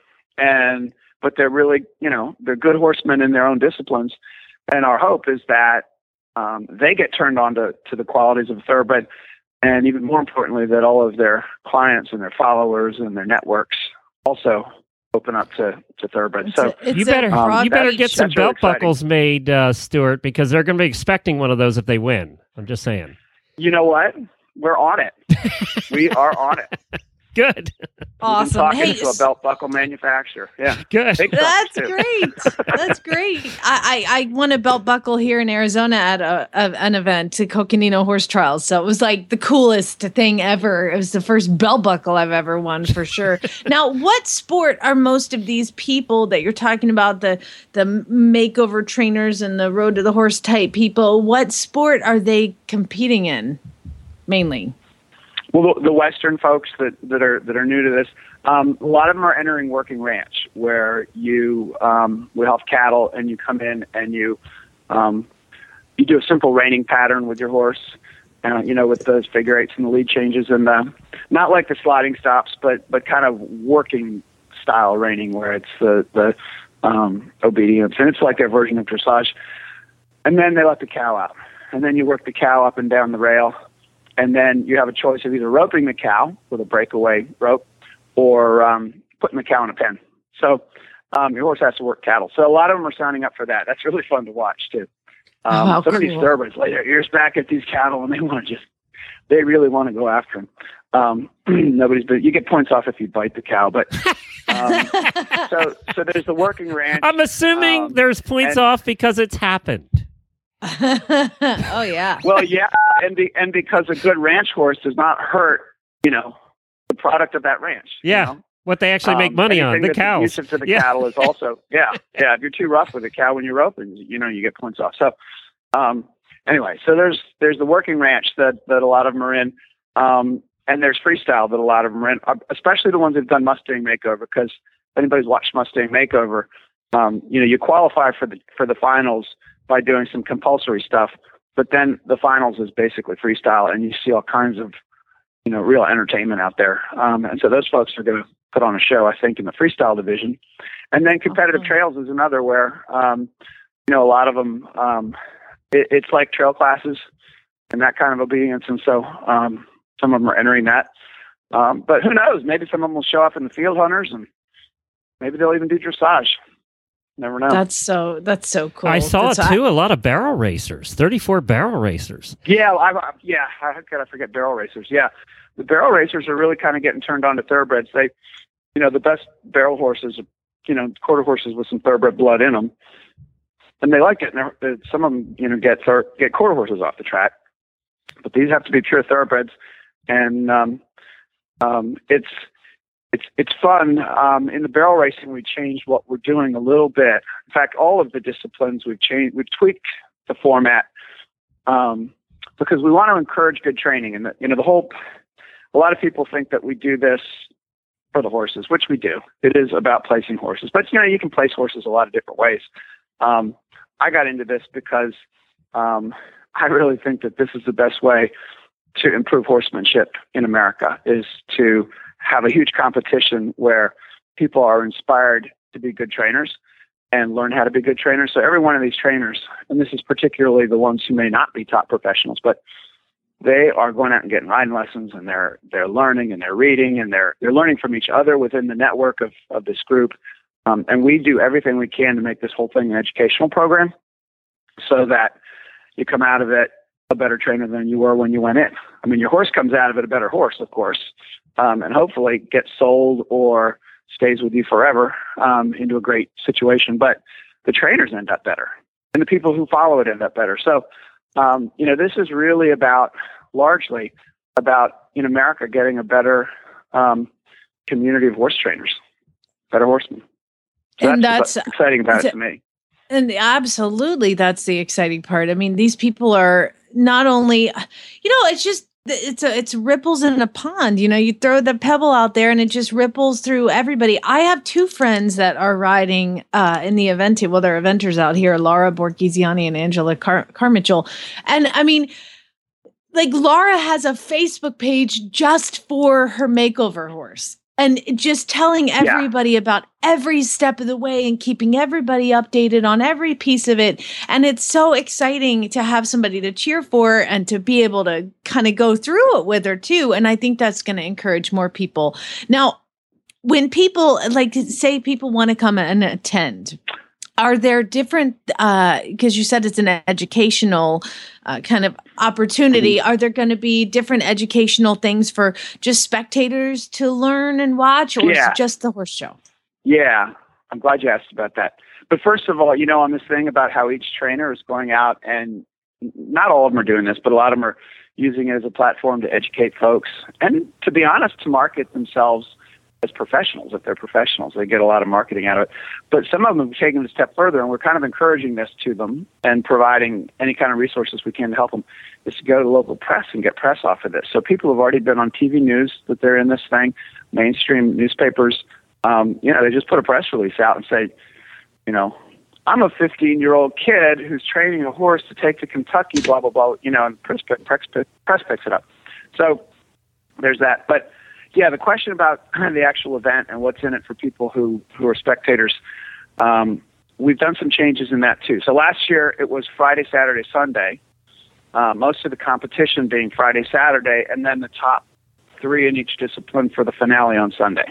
But they're really, they're good horsemen in their own disciplines. And our hope is that they get turned on to the qualities of a thoroughbred. And even more importantly, that all of their clients and their followers and their networks also open up to thoroughbreds. So you better get some belt buckles made, Stuart, because they're going to be expecting one of those if they win. I'm just saying. You know what? We're on it. We are on it. Good. Awesome. We've been talking to a belt buckle manufacturer. Yeah. Good. That's great. That's great. I won a belt buckle here in Arizona at an event to Coconino Horse Trials. So it was like the coolest thing ever. It was the first belt buckle I've ever won for sure. Now, what sport are most of these people that you're talking about, the makeover trainers and the Road to the Horse type people, what sport are they competing in mainly? Well, the Western folks that are new to this, a lot of them are entering working ranch, where you will have cattle and you come in and you do a simple reining pattern with your horse, with those figure eights and the lead changes, and not like the sliding stops, but kind of working style reining where it's the obedience, and it's like their version of dressage. And then they let the cow out, and then you work the cow up and down the rail. And then you have a choice of either roping the cow with a breakaway rope or putting the cow in a pen. So your horse has to work cattle. So a lot of them are signing up for that. That's really fun to watch, too. Some of these thoroughbreds lay their ears back at these cattle, and they really want to go after them. You get points off if you bite the cow. But so there's the working ranch. I'm assuming there's points off because it's happened. Oh yeah. Well, yeah, and because a good ranch horse does not hurt, the product of that ranch. Yeah, what they actually make money on, the cows. Abusive to the cattle is also If you're too rough with the cow when you're roping, you get points off. So, anyway, so there's the working ranch that a lot of them are in, and there's freestyle that a lot of them are in, especially the ones that've done Mustang Makeover. Because if anybody's watched Mustang Makeover, you qualify for the finals by doing some compulsory stuff, but then the finals is basically freestyle, and you see all kinds of, real entertainment out there. And so those folks are going to put on a show, I think, in the freestyle division. And then competitive trails is another where, a lot of them, it's like trail classes and that kind of obedience. And so some of them are entering that. But who knows? Maybe some of them will show up in the field hunters, and maybe they'll even do dressage. Never know. That's so cool. I saw a lot of barrel racers, 34 barrel racers. Yeah, how could I forget barrel racers? Yeah, the barrel racers are really kind of getting turned on to thoroughbreds. They, the best barrel horses, quarter horses with some thoroughbred blood in them, and they like it. And some of them, get quarter horses off the track, but these have to be pure thoroughbreds, and it's it's fun. In the barrel racing, we changed what we're doing a little bit. In fact, all of the disciplines we've tweaked the format because we want to encourage good training. And a lot of people think that we do this for the horses, which we do. It is about placing horses, but you can place horses a lot of different ways. I got into this because I really think that this is the best way to improve horsemanship in America, is to have a huge competition where people are inspired to be good trainers and learn how to be good trainers. So every one of these trainers, and this is particularly the ones who may not be top professionals, but they are going out and getting riding lessons, and they're learning and they're reading and they're learning from each other within the network of this group. And we do everything we can to make this whole thing an educational program so that you come out of it a better trainer than you were when you went in. I mean, your horse comes out of it a better horse, of course, and hopefully gets sold or stays with you forever into a great situation. But the trainers end up better, and the people who follow it end up better. So, this is really largely about in America getting a better community of horse trainers, better horsemen. So and that's what's exciting about it to me. And absolutely, that's the exciting part. I mean, these people are not only, it's ripples in a pond. You throw the pebble out there and it just ripples through everybody. I have two friends that are riding in the event. Well, they're eventers out here, Laura Borghesiani and Angela Carmichael. And I mean, like, Laura has a Facebook page just for her makeover horse. And just telling everybody about every step of the way and keeping everybody updated on every piece of it. And it's so exciting to have somebody to cheer for and to be able to kind of go through it with her too. And I think that's going to encourage more people. Now, when people, like, say people want to come and attend, are there different, because you said it's an educational kind of opportunity, are there going to be different educational things for just spectators to learn and watch, or is it just the horse show? Yeah, I'm glad you asked about that. But first of all, on this thing about how each trainer is going out, and not all of them are doing this, but a lot of them are using it as a platform to educate folks and, to be honest, to market themselves as professionals. If they're professionals, they get a lot of marketing out of it. But some of them have taken it a step further, and we're kind of encouraging this to them and providing any kind of resources we can to help them, is to go to the local press and get press off of this. So people have already been on TV news that they're in this thing, mainstream newspapers. They just put a press release out and say, I'm a 15-year-old kid who's training a horse to take to Kentucky, blah, blah, blah, and press picks it up. So there's that. But yeah, the question about the actual event and what's in it for people who are spectators, we've done some changes in that too. So last year it was Friday, Saturday, Sunday, most of the competition being Friday, Saturday, and then the top three in each discipline for the finale on Sunday.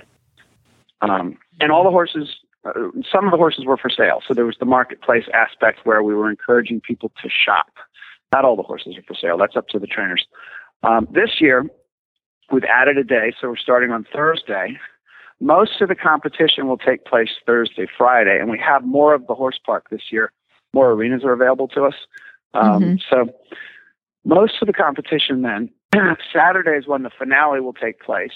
And all the horses, some of the horses were for sale. So there was the marketplace aspect where we were encouraging people to shop. Not all the horses are for sale. That's up to the trainers. This year, we've added a day, so we're starting on Thursday. Most of the competition will take place Thursday, Friday, and we have more of the horse park this year. More arenas are available to us. So most of the competition then, Saturday is when the finale will take place.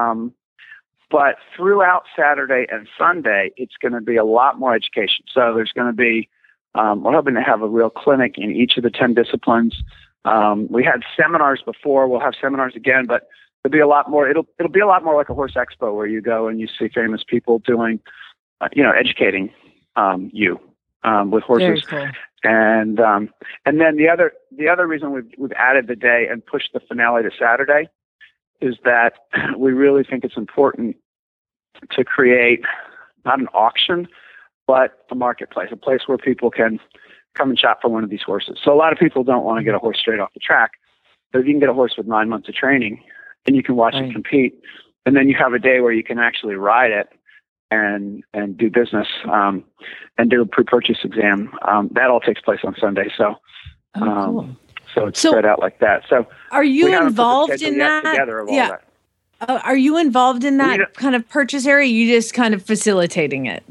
But throughout Saturday and Sunday, it's going to be a lot more education. So there's going to be, we're hoping to have a real clinic in each of the 10 disciplines. We had seminars before. We'll have seminars again, but it'll be a lot more. It'll be a lot more like a horse expo where you go and you see famous people doing, educating you with horses. Very cool. And then the other reason we've added the day and pushed the finale to Saturday is that we really think it's important to create not an auction, but a marketplace, a place where people can come and shop for one of these horses. So a lot of people don't want to get a horse straight off the track, but if you can get a horse with 9 months of training and you can watch it compete, and then you have a day where you can actually ride it and do business and do a pre-purchase exam. That all takes place on Sunday. So, cool. So it's spread out like that. So are you involved in that? Yeah. Are you involved in that kind of purchase area? You just kind of facilitating it?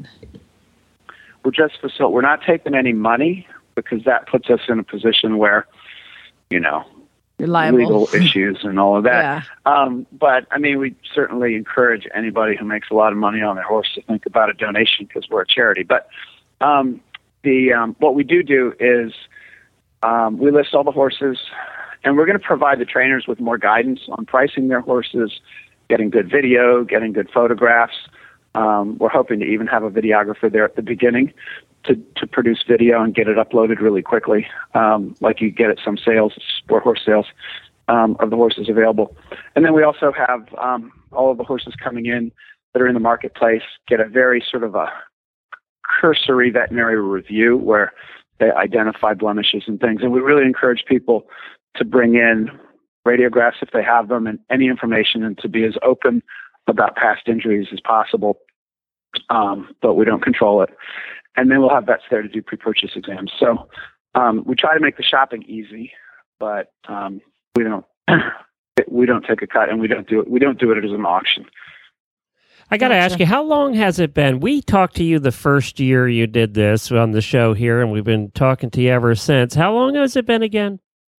We're not taking any money because that puts us in a position where, legal issues and all of that. Yeah. But I mean, we certainly encourage anybody who makes a lot of money on their horse to think about a donation because we're a charity. But what we do is we list all the horses, and we're going to provide the trainers with more guidance on pricing their horses, getting good video, getting good photographs. We're hoping to even have a videographer there at the beginning to produce video and get it uploaded really quickly, like you get at some sales, sport horse sales, of the horses available. And then we also have all of the horses coming in that are in the marketplace get a very sort of a cursory veterinary review where they identify blemishes and things. And we really encourage people to bring in radiographs if they have them and any information, and to be as open about past injuries as possible. But we don't control it. And then we'll have vets there to do pre-purchase exams. So we try to make the shopping easy, but we don't take a cut, and we don't do it as an auction. I got to ask you, how long has it been? We talked to you the first year you did this on the show here, and we've been talking to you ever since. How long has it been again?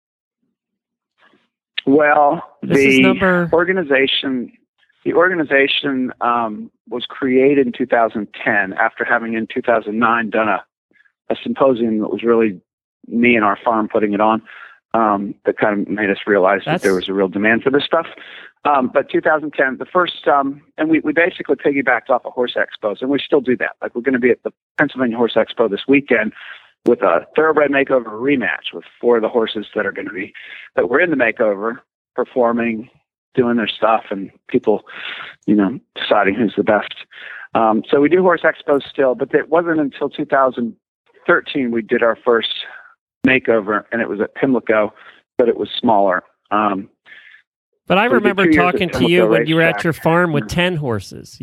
Well, the organization was created in 2010 after having in 2009 done a symposium that was really me and our farm putting it on, that kind of made us realize that there was a real demand for this stuff. But 2010, the first, and we basically piggybacked off of Horse Expos, and we still do that. Like, we're going to be at the Pennsylvania Horse Expo this weekend with a thoroughbred makeover rematch with 4 of the horses that were in the makeover, performing, doing their stuff, and people, deciding who's the best. So we do Horse Expos still, but it wasn't until 2013 we did our first makeover, and it was at Pimlico, but it was smaller. But I remember talking to you when you were at your farm with 10 horses.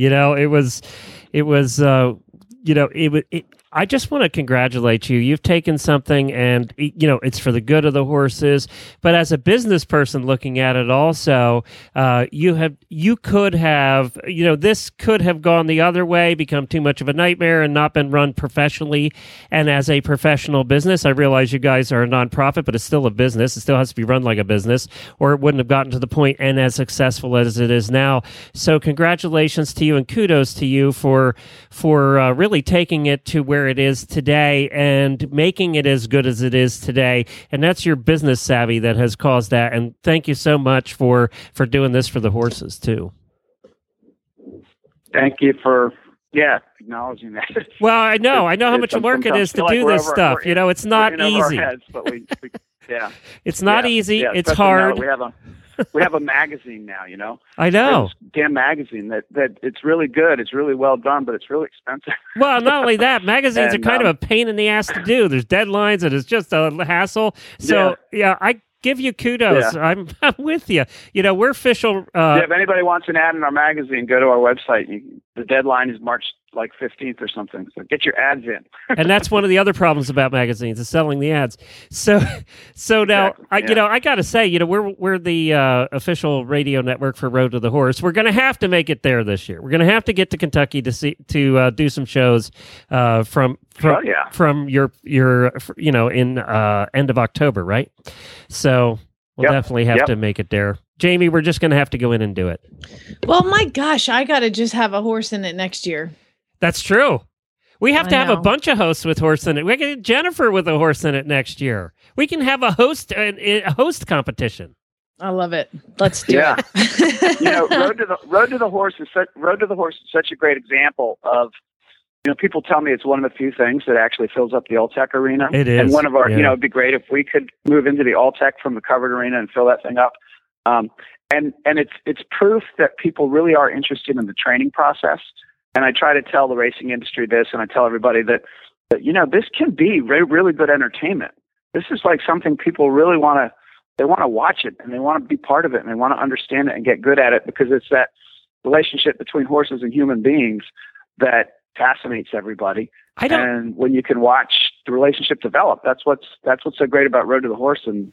I just want to congratulate you. You've taken something and, it's for the good of the horses. But as a business person looking at it also, this could have gone the other way, become too much of a nightmare and not been run professionally. And as a professional business, I realize you guys are a nonprofit, but it's still a business. It still has to be run like a business, or it wouldn't have gotten to the point and as successful as it is now. So congratulations to you and kudos to you for really taking it to where it is today and making it as good as it is today. And that's your business savvy that has caused that. And thank you so much for doing this for the horses too. Thank you for acknowledging that. Well, I know how much work it is to do this stuff. It's not easy. Heads, but it's not easy. Yeah, it's hard. We have a magazine now, I know. Damn magazine that it's really good. It's really well done, but it's really expensive. Well, not only that, magazines are kind of a pain in the ass to do. There's deadlines and it's just a hassle. So I give you kudos. Yeah. I'm with you. We're official. If anybody wants an ad in our magazine, go to our website. The deadline is March 15th or something. So get your ads in. And that's one of the other problems about magazines is selling the ads. So now I got to say, we're the official radio network for Road to the Horse. We're going to have to make it there this year. We're going to have to get to Kentucky to do some shows from your in end of October, right? So we'll definitely have to make it there. Jamie, we're just going to have to go in and do it. Well, my gosh, I got to just have a horse in it next year. That's true. We have to have a bunch of hosts with horse in it. We can get Jennifer with a horse in it next year. We can have a host competition. I love it. Let's do it. Road to the Horse is such a great example of. People tell me it's one of the few things that actually fills up the Alltech arena. It is. And one of our, it'd be great if we could move into the Alltech from the covered arena and fill that thing up. And it's proof that people really are interested in the training process. And I try to tell the racing industry this, and I tell everybody that this can be really good entertainment. This is like something people really want to watch it, and they want to be part of it, and they want to understand it and get good at it, because it's that relationship between horses and human beings that fascinates everybody. And when you can watch the relationship develop, that's what's so great about Road to the Horse. And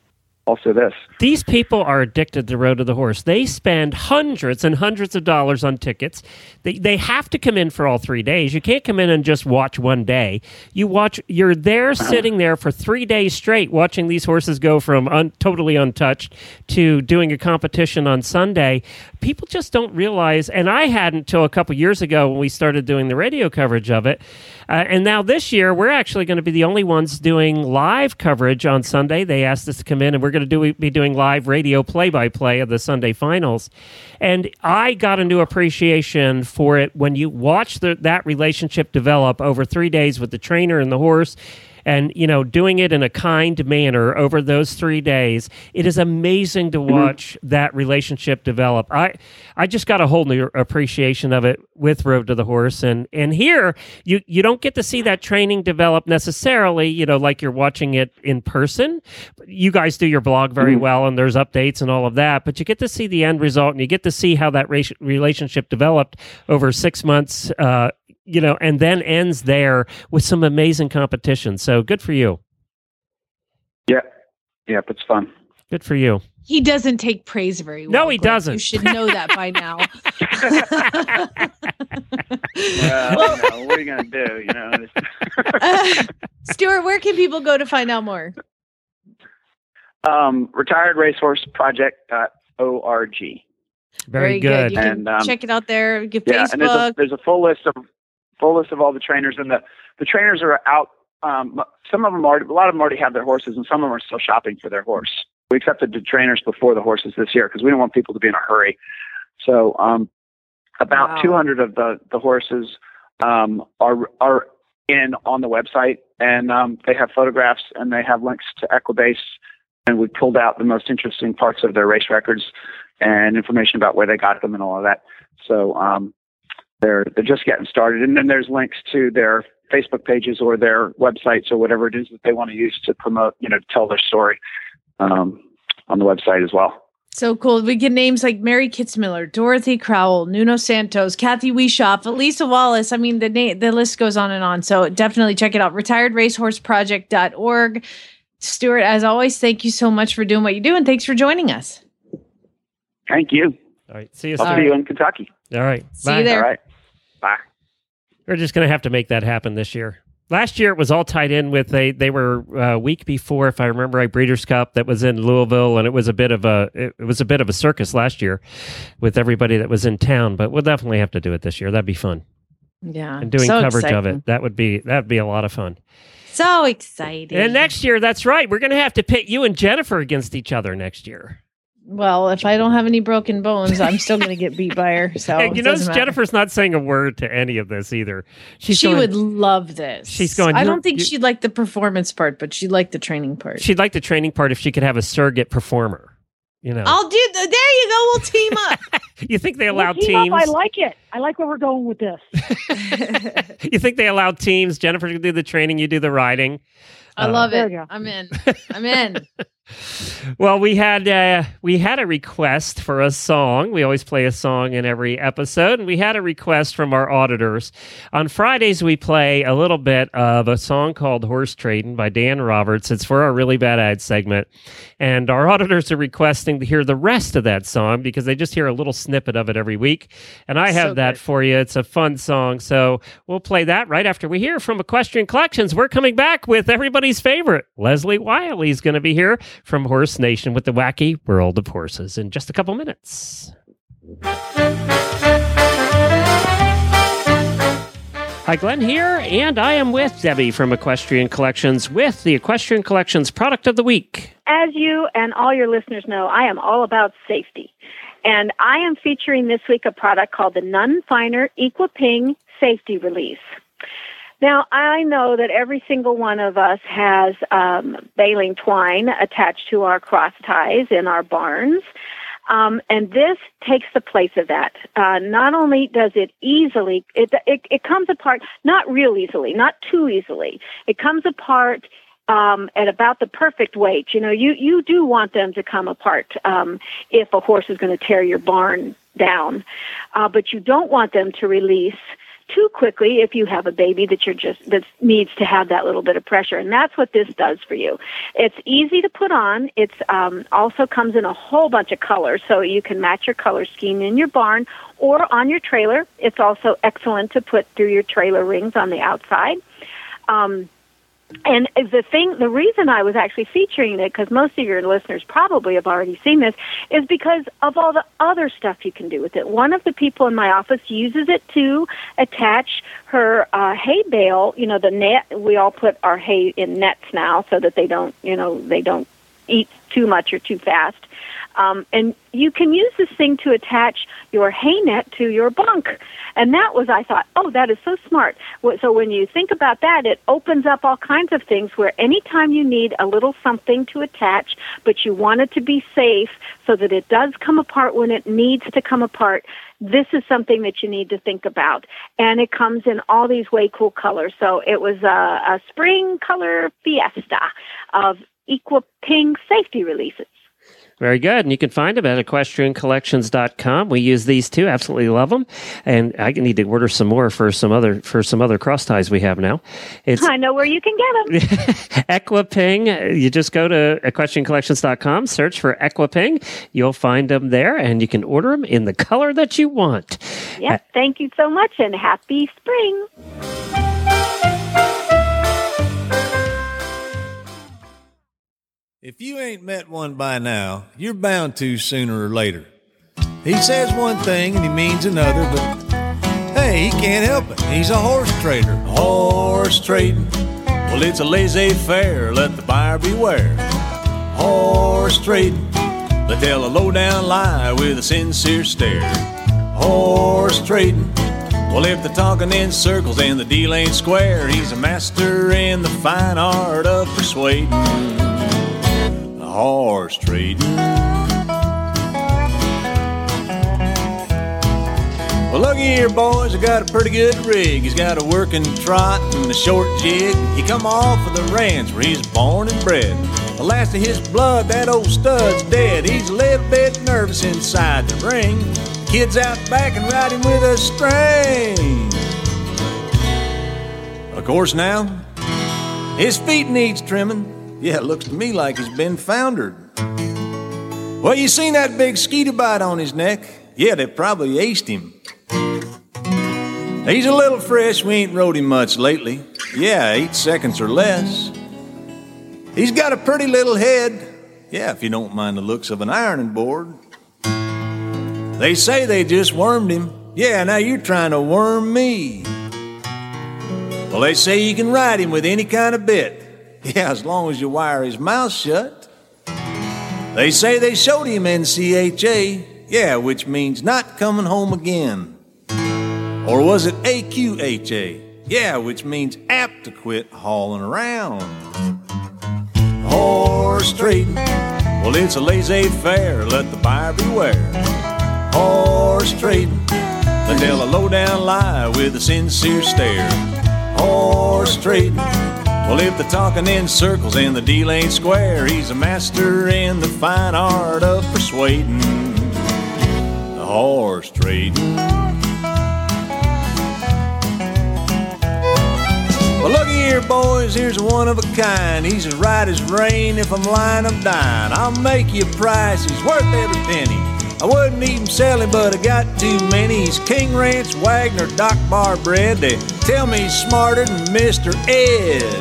also this. These people are addicted to Road to the Horse. They spend hundreds and hundreds of dollars on tickets. They have to come in for all 3 days. You can't come in and just watch one day. You're there sitting there for 3 days straight watching these horses go from totally untouched to doing a competition on Sunday. People just don't realize, and I hadn't until a couple years ago when we started doing the radio coverage of it. And now this year, we're actually going to be the only ones doing live coverage on Sunday. They asked us to come in, and we're going to be doing live radio play-by-play of the Sunday finals. And I got a new appreciation for it when you watch that relationship develop over 3 days with the trainer and the horse. And, doing it in a kind manner over those 3 days, it is amazing to watch that relationship develop. I just got a whole new appreciation of it with Road to the Horse. And here, you don't get to see that training develop necessarily, like you're watching it in person. You guys do your blog very well, and there's updates and all of that. But you get to see the end result, and you get to see how that relationship developed over 6 months, and then ends there with some amazing competition. So good for you. Yeah. Yeah, it's fun. Good for you. He doesn't take praise very well. No, he doesn't. You should know that by now. Well, what are you going to do? Stuart, where can people go to find out more? retiredracehorseproject.org. Very good. You can check it out there. Get Facebook. And there's a full list of all the trainers, and the trainers are out. Some of them a lot of them already have their horses, and some of them are still shopping for their horse. We accepted the trainers before the horses this year because we don't want people to be in a hurry. So about 200 of the horses are in on the website, and they have photographs and they have links to Equibase, and we pulled out the most interesting parts of their race records and information about where they got them and all of that. So they're just getting started, and then there's links to their Facebook pages or their websites or whatever it is that they want to use to promote, to tell their story on the website as well. So cool. We get names like Mary Kitzmiller, Dorothy Crowell, Nuno Santos, Kathy Weishoff, Elisa Wallace. I mean, the list goes on and on. So definitely check it out. retiredracehorseproject.org. Stuart, as always, thank you so much for doing what you do, and thanks for joining us. Thank you. All right. See you soon. I'll see you in Kentucky. All right. See you there. All right. Bye. We're just going to have to make that happen this year. Last year, it was all tied in with they were a week before, if I remember right, Breeders' Cup that was in Louisville, and it was a bit of a circus last year with everybody that was in town. But we'll definitely have to do it this year. That'd be fun. Yeah, and doing so coverage exciting. of it that'd be a lot of fun. So exciting! And next year, that's right, we're going to have to pit you and Jennifer against each other next year. Well, if I don't have any broken bones, I'm still going to get beat by her. So hey, Jennifer's not saying a word to any of this either. She would love this. She's going. I don't think she'd like the performance part, but she'd like the training part. She'd like the training part if she could have a surrogate performer. I'll do. There you go. We'll team up. You think they allowed team teams? Up, I like it. I like where we're going with this. You think they allowed teams? Jennifer can do the training. You do the riding. I love it. I'm in. I'm in. Well, we had a request for a song. We always play a song in every episode, and we had a request from our auditors. On Fridays, we play a little bit of a song called Horse Trading by Dan Roberts. It's for our Really Bad Ad segment, and our auditors are requesting to hear the rest of that song because they just hear a little snippet of it every week, and I have that for you. It's a fun song, so we'll play that right after we hear from Equestrian Collections. We're coming back with everybody's favorite. Leslie Wiley is going to be here from Horse Nation with the wacky world of horses in just a couple minutes. Hi, Glenn here, and I am with Debbie from Equestrian Collections with the Equestrian Collections Product of the Week. As you and all your listeners know, I am all about safety. And I am featuring this week a product called the Nunn Finer Equiping Safety Release. Now, I know that every single one of us has baling twine attached to our cross ties in our barns, and this takes the place of that. Not only does it easily, it comes apart, not real easily, not too easily. It comes apart at about the perfect weight. You do want them to come apart if a horse is going to tear your barn down, but you don't want them to release too quickly if you have a baby that needs to have that little bit of pressure. And that's what this does for you. It's easy to put on. It's also comes in a whole bunch of colors, so you can match your color scheme in your barn or on your trailer. It's also excellent to put through your trailer rings on the outside. And the reason I was actually featuring it, because most of your listeners probably have already seen this, is because of all the other stuff you can do with it. One of the people in my office uses it to attach her hay bale, the net. We all put our hay in nets now so that they don't eat too much or too fast. And you can use this thing to attach your hay net to your bunk. And I thought, that is so smart. So when you think about that, it opens up all kinds of things where anytime you need a little something to attach, but you want it to be safe so that it does come apart when it needs to come apart, this is something that you need to think about. And it comes in all these way cool colors. So it was a spring color fiesta of Equiping safety releases. Very good. And you can find them at equestriancollections.com. We use these too. Absolutely love them. And I need to order some more for some other cross ties we have now. I know where you can get them. Equiping. You just go to equestriancollections.com, search for Equiping. You'll find them there, and you can order them in the color that you want. Yes. Thank you so much, and happy spring. If you ain't met one by now, you're bound to sooner or later. He says one thing and he means another, but hey, he can't help it. He's a horse trader. Horse trading, well, it's a laissez-faire, let the buyer beware. Horse trading, they tell a low-down lie with a sincere stare. Horse trading, well, if they're talking in circles and the deal ain't square, he's a master in the fine art of persuading. Horse trading. Well, looky here, boys, I got a pretty good rig. He's got a working trot and a short jig. He come off of the ranch where he's born and bred. The last of his blood, that old stud's dead. He's a little bit nervous inside the ring. The kid's out back and ride him with a string. Of course now, his feet needs trimming. Yeah, it looks to me like he's been foundered. Well, you seen that big skeeter bite on his neck? Yeah, they probably aced him. He's a little fresh, we ain't rode him much lately. Yeah, 8 seconds or less. He's got a pretty little head. Yeah, if you don't mind the looks of an ironing board. They say they just wormed him. Yeah, now you're trying to worm me. Well, they say you can ride him with any kind of bit. Yeah, as long as you wire his mouth shut. They say they showed him NCHA, yeah, which means not coming home again. Or was it AQHA? Yeah, which means apt to quit hauling around. Horse trading, well, it's a laissez-faire, let the buyer beware. Horse trading, they tell a low-down lie with a sincere stare. Horse trading, well, if they're talking in circles and the deal ain't square, he's a master in the fine art of persuading. The horse trading. Well, looky here, boys, here's a one of a kind. He's as right as rain. If I'm lying, I'm dying. I'll make you a price. He's worth every penny. I wouldn't even sell him, but I got too many. He's King Ranch, Wagner, Doc Bar bred. They tell me he's smarter than Mr. Ed.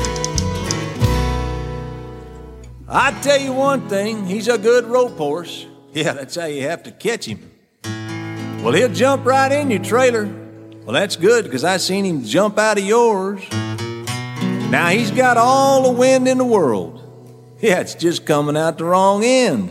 I tell you one thing, he's a good rope horse. Yeah, that's how you have to catch him. Well, he'll jump right in your trailer. Well, that's good, because I seen him jump out of yours. Now, he's got all the wind in the world. Yeah, it's just coming out the wrong end.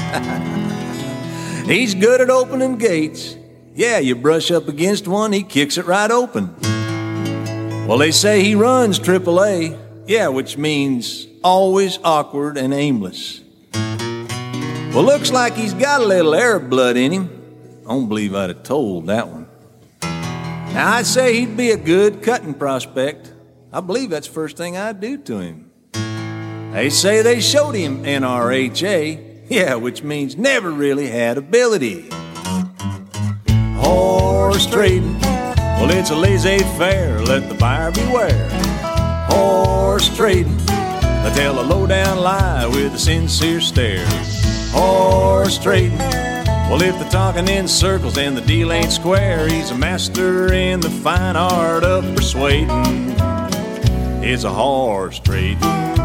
He's good at opening gates. Yeah, you brush up against one, he kicks it right open. Well, they say he runs AAA. Yeah, which means always awkward and aimless. Well, looks like he's got a little Arab blood in him. I don't believe I'd have told that one. Now, I'd say he'd be a good cutting prospect. I believe that's the first thing I'd do to him. They say they showed him NRHA. Yeah, which means never really had ability. Horse trading, Well, it's a laissez-faire, let the buyer beware. Horse trading, I tell a low-down lie with a sincere stare. Horse trading, well, if they're talking in circles and the deal ain't square, he's a master in the fine art of persuading. It's a horse trading.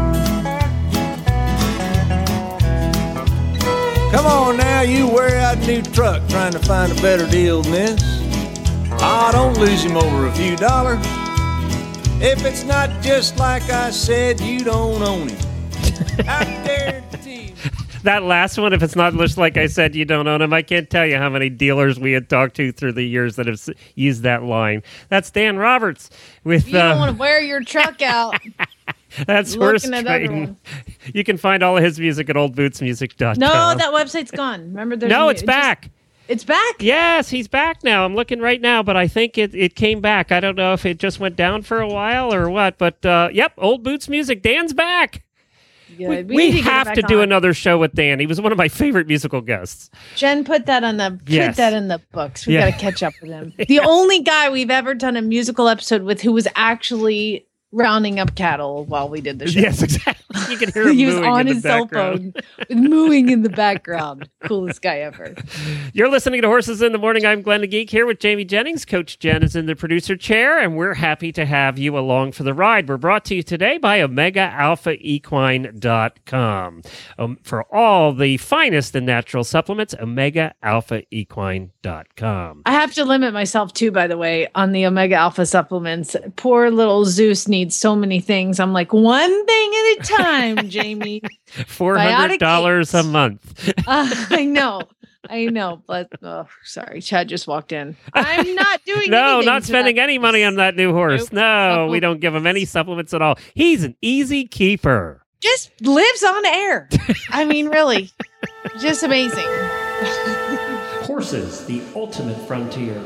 Come on now, you wear out a new truck trying to find a better deal than this. Ah, don't lose him over a few dollars. If it's not just like I said, you don't own him. I guarantee you. That last one, if it's not just like I said, you don't own him. I can't tell you how many dealers we had talked to through the years that have used that line. That's Dan Roberts with. You don't want to wear your truck out. That's Horse Trading. You can find all of his music at oldbootsmusic.com. No, that website's gone. Remember, there's no, it's back. It's back? Yes, he's back now. I'm looking right now, but I think it came back. I don't know if it just went down for a while or what, but yep, Old Boots Music. Dan's back. Yeah, we have to do another show with Dan. He was one of my favorite musical guests. Jen, put that in the books. We Yeah. got to catch up with him. The only guy we've ever done a musical episode with who was actually rounding up cattle while we did the show. Yes, exactly. You can hear him he was mooing on in the his cell background. phone with mooing in the background. Coolest guy ever. You're listening to Horses in the Morning. I'm Glenn the Geek here with Jamie Jennings. Coach Jen is in the producer chair, and we're happy to have you along for the ride. We're brought to you today by OmegaAlphaEquine.com. For all the finest in natural supplements, OmegaAlphaEquine.com. I have to limit myself too, by the way, on the Omega Alpha supplements. Poor little Zeus needs so many things. I'm like, one thing at a time, Jamie. $400 a month. I know, but sorry, Chad just walked in. I'm not doing No, anything not to spending that. any money on that new horse. Nope. No, we don't give him any supplements at all. He's an easy keeper. Just lives on air. I mean, really, just amazing. Horses, the ultimate frontier.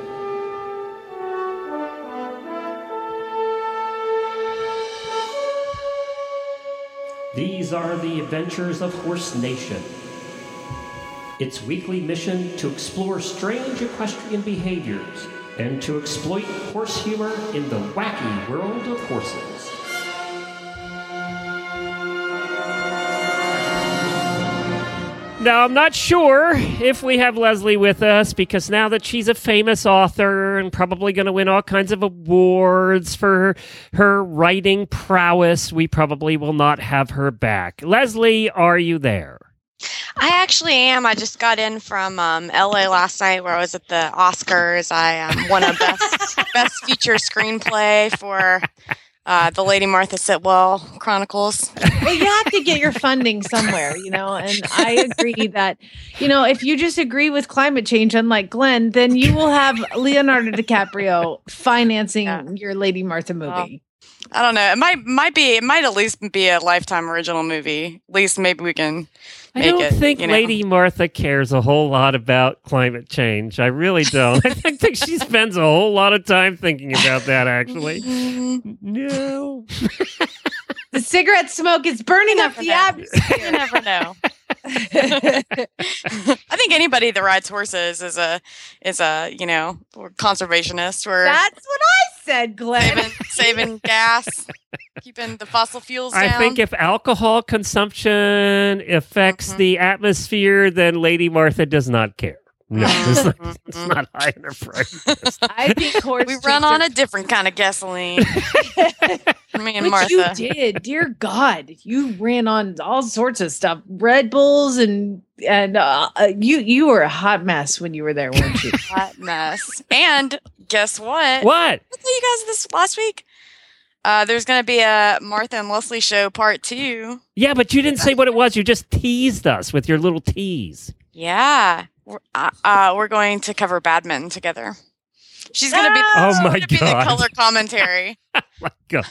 These are the adventures of Horse Nation. Its weekly mission to explore strange equestrian behaviors and to exploit horse humor in the wacky world of horses. Now, I'm not sure if we have Leslie with us because now that she's a famous author and probably going to win all kinds of awards for her writing prowess, we probably will not have her back. Leslie, are you there? I actually am. I just got in from LA last night where I was at the Oscars. I won a best feature screenplay for the Lady Martha Sitwell Chronicles. Well, you have to get your funding somewhere, and I agree that, if you just agree with climate change, unlike Glenn, then you will have Leonardo DiCaprio financing your Lady Martha movie. I don't know. It might at least be a Lifetime original movie. At least maybe we can I make don't it. think Lady Martha cares a whole lot about climate change. I really don't. I think she spends a whole lot of time thinking about that, actually. No. The cigarette smoke is burning up the atmosphere. You never know. I think anybody that rides horses is a conservationist. Or That's what I said, Glenn. saving gas, keeping the fossil fuels down. I think if alcohol consumption affects the atmosphere, then Lady Martha does not care. No, it's not high in her price. I think we run on a different kind of gasoline. Me and But Martha. you did, dear God, you ran on all sorts of stuff, Red Bulls, and you were a hot mess when you were there, weren't you? Hot mess. And guess what? What? I told you guys this last week. There's going to be a Martha and Leslie show part 2. Yeah, but you didn't say what it was. You just teased us with your little tease. Yeah. We're going to cover badminton together. She's going to be, be the color commentary. Oh my God.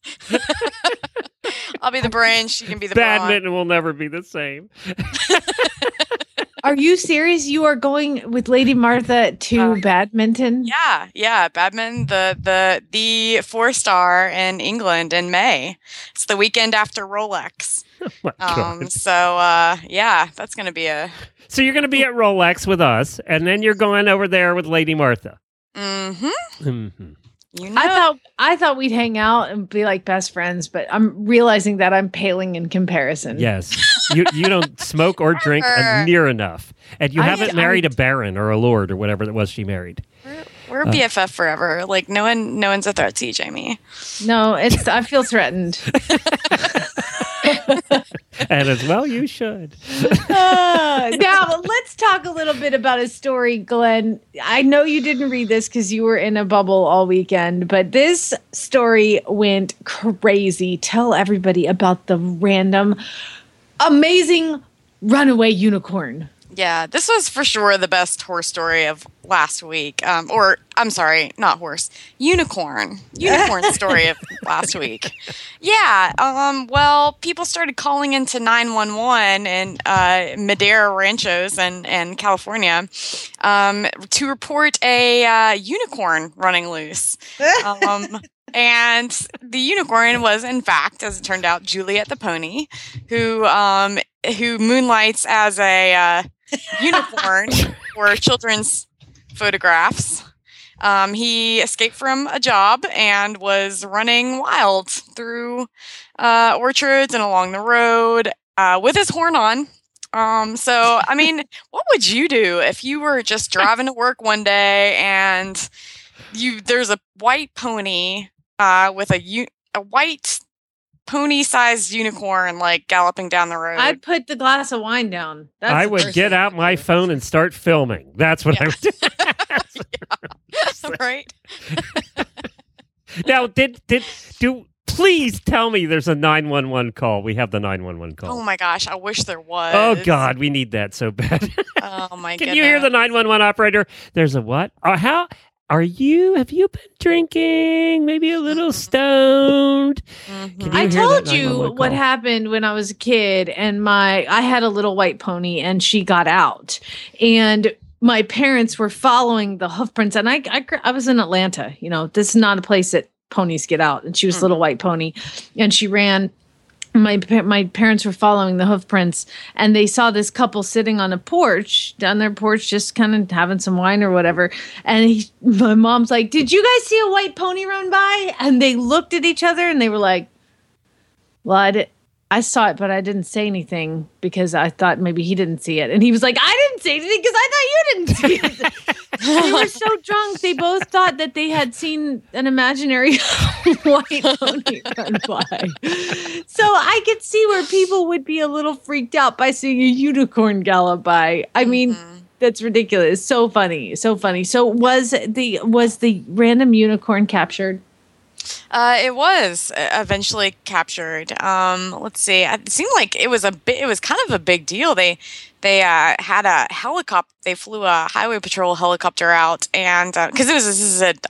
I'll be the brain. She can be the brawn. Badminton will never be the same. Are you serious? You are going with Lady Martha to badminton? Yeah. Badminton, the 4-star in England in May. It's the weekend after Rolex. Oh my God. That's going to be a... So you're going to be at Rolex with us, and then you're going over there with Lady Martha. Mm-hmm. You know. I thought we'd hang out and be like best friends, but I'm realizing that I'm paling in comparison. Yes. You don't smoke or drink near enough. And you haven't married a baron or a lord or whatever it was she married. We're BFF forever. Like no one's a threat to you, Jamie. No, I feel threatened. And as well, you should. Now, let's talk a little bit about a story, Glenn. I know you didn't read this because you were in a bubble all weekend, but this story went crazy. Tell everybody about the random, amazing runaway unicorn. Yeah, this was for sure the best horse story of last week. Or, I'm sorry, not horse. Unicorn story of last week. Yeah, well, people started calling into 911 in Madera Ranchos and California to report a unicorn running loose. And the unicorn was, in fact, as it turned out, Juliet the pony, who moonlights as a unicorn for children's photographs. He escaped from a job and was running wild through orchards and along the road with his horn on. So, I mean, what would you do if you were just driving to work one day and there's a white pony with a white pony-sized unicorn like galloping down the road? I'd put the glass of wine down. I would get out my phone and start filming. That's what I would do. Right. Now, please tell me there's a 911 call. We have the 911 call. Oh my gosh, I wish there was. Oh God, we need that so bad. Oh my Can you hear the 911 operator? There's a what? Have you been drinking? Maybe a little stoned? Mm-hmm. I told you what happened when I was a kid, and I had a little white pony, and she got out, and my parents were following the hoof prints, and I was in Atlanta. You know, this is not a place that ponies get out, and she was a little white pony, and she ran. My parents were following the hoof prints, and they saw this couple sitting on a porch, down their porch, just kind of having some wine or whatever. And my mom's like, "Did you guys see a white pony run by?" And they looked at each other, and they were like, "Well, I saw it, but I didn't say anything because I thought maybe he didn't see it." And he was like, "I didn't say anything because I thought you didn't see it." They were so drunk, they both thought that they had seen an imaginary white pony run by. So I could see where people would be a little freaked out by seeing a unicorn gallop by. I mean, that's ridiculous. So funny. So funny. So was the random unicorn captured? It was eventually captured. Let's see. It seemed like it was kind of a big deal. They had a helicopter. They flew a highway patrol helicopter out, and because was it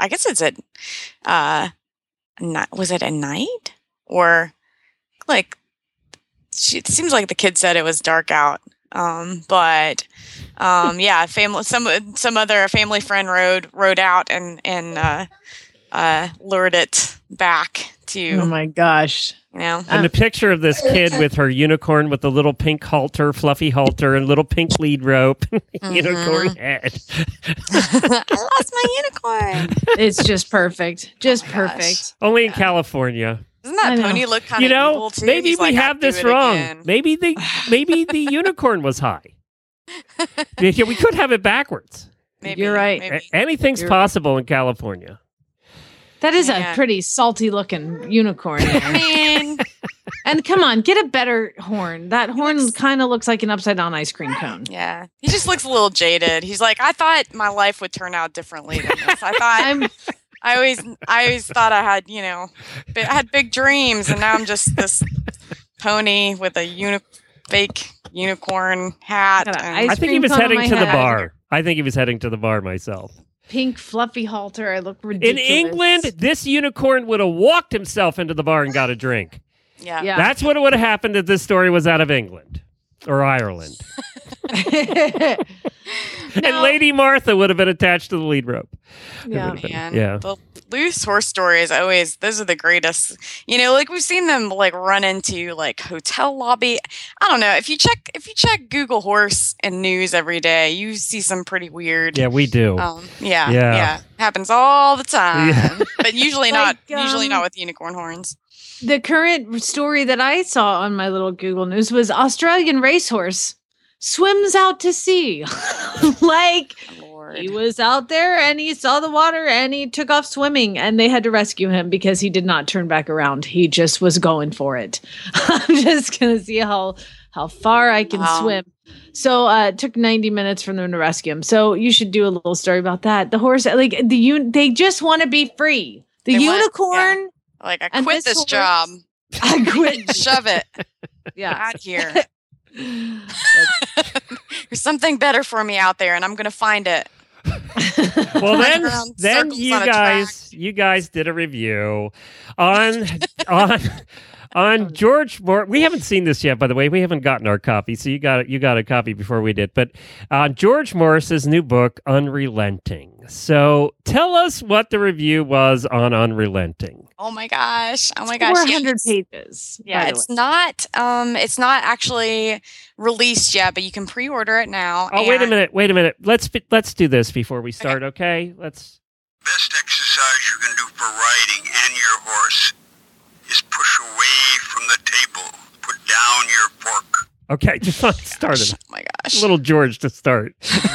at night or like? It seems like the kid said it was dark out. But yeah, some other family friend rode out and lured it back to. Oh my gosh. You know? And the picture of this kid with her unicorn with the little pink halter, fluffy halter, and little pink lead rope, unicorn head. I lost my unicorn. It's just perfect. Just perfect. Only in California. Doesn't that pony look kind of evil too? Maybe He's we like, have this wrong. Again. Maybe the unicorn was high. We could have it backwards. Maybe, You're right. Maybe. Anything's possible in California. That is a pretty salty looking unicorn. I mean, and come on, get a better horn. That horn kind of looks like an upside down ice cream cone. Yeah, he just looks a little jaded. He's like, I thought my life would turn out differently than this. I thought I always thought I had, I had big dreams, and now I'm just this pony with a fake unicorn hat. I think he was heading to the bar. I think he was heading to the bar myself. Pink fluffy halter. I look ridiculous. In England, this unicorn would have walked himself into the bar and got a drink. Yeah. That's what would have happened if this story was out of England or Ireland. And Lady Martha would have been attached to the lead rope. Yeah. The loose horse stories always, those are the greatest. Like we've seen them like run into like hotel lobby. I don't know. If you check Google horse and news every day, you see some pretty weird. Yeah, we do. Yeah. Happens all the time. Yeah. But usually not with unicorn horns. The current story that I saw on my little Google News was Australian racehorse swims out to sea. Like he was out there and he saw the water and he took off swimming and they had to rescue him because he did not turn back around. He just was going for it. I'm just going to see how far I can swim. So it took 90 minutes for them to rescue him. So you should do a little story about that. The horse, like they just want to be free. The unicorn. Like, I quit this job. I quit. Shove it. Yeah. Out here. There's something better for me out there, and I'm going to find it. Well, then you guys did a review on George Morris. We haven't seen this yet, by the way. We haven't gotten our copy, so you got a copy before we did. But George Morris's new book, Unrelenting. So tell us what the review was on Unrelenting. Oh my gosh! 400 pages. Yeah, it's not actually released yet, but you can pre-order it now. Oh, wait a minute. Let's do this before we start. Okay? Let's. Best exercise you can do for riding and your horse is push away from the table. Put down your fork. Okay, just start it. Oh my gosh. Little George to start.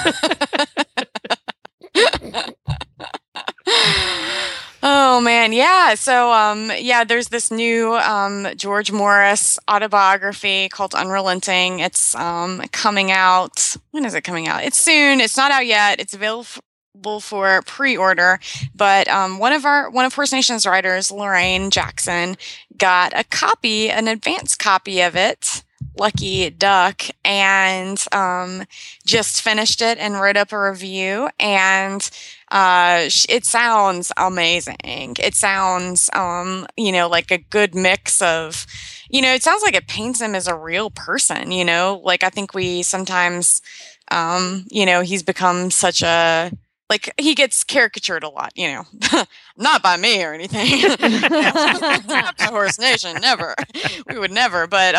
Oh man, yeah. So there's this new George Morris autobiography called Unrelenting. It's coming out. When is it coming out? It's soon. It's not out yet. It's available for pre-order, but one of Horse Nation's writers, Lorraine Jackson, got an advanced copy of it. Lucky duck, and just finished it and wrote up a review, and it sounds amazing. It sounds like a good mix of, it sounds like it paints him as a real person, like I think we sometimes he's become such a, like, he gets caricatured a lot, not by me or anything. Not by Horse Nation, never. We would never, but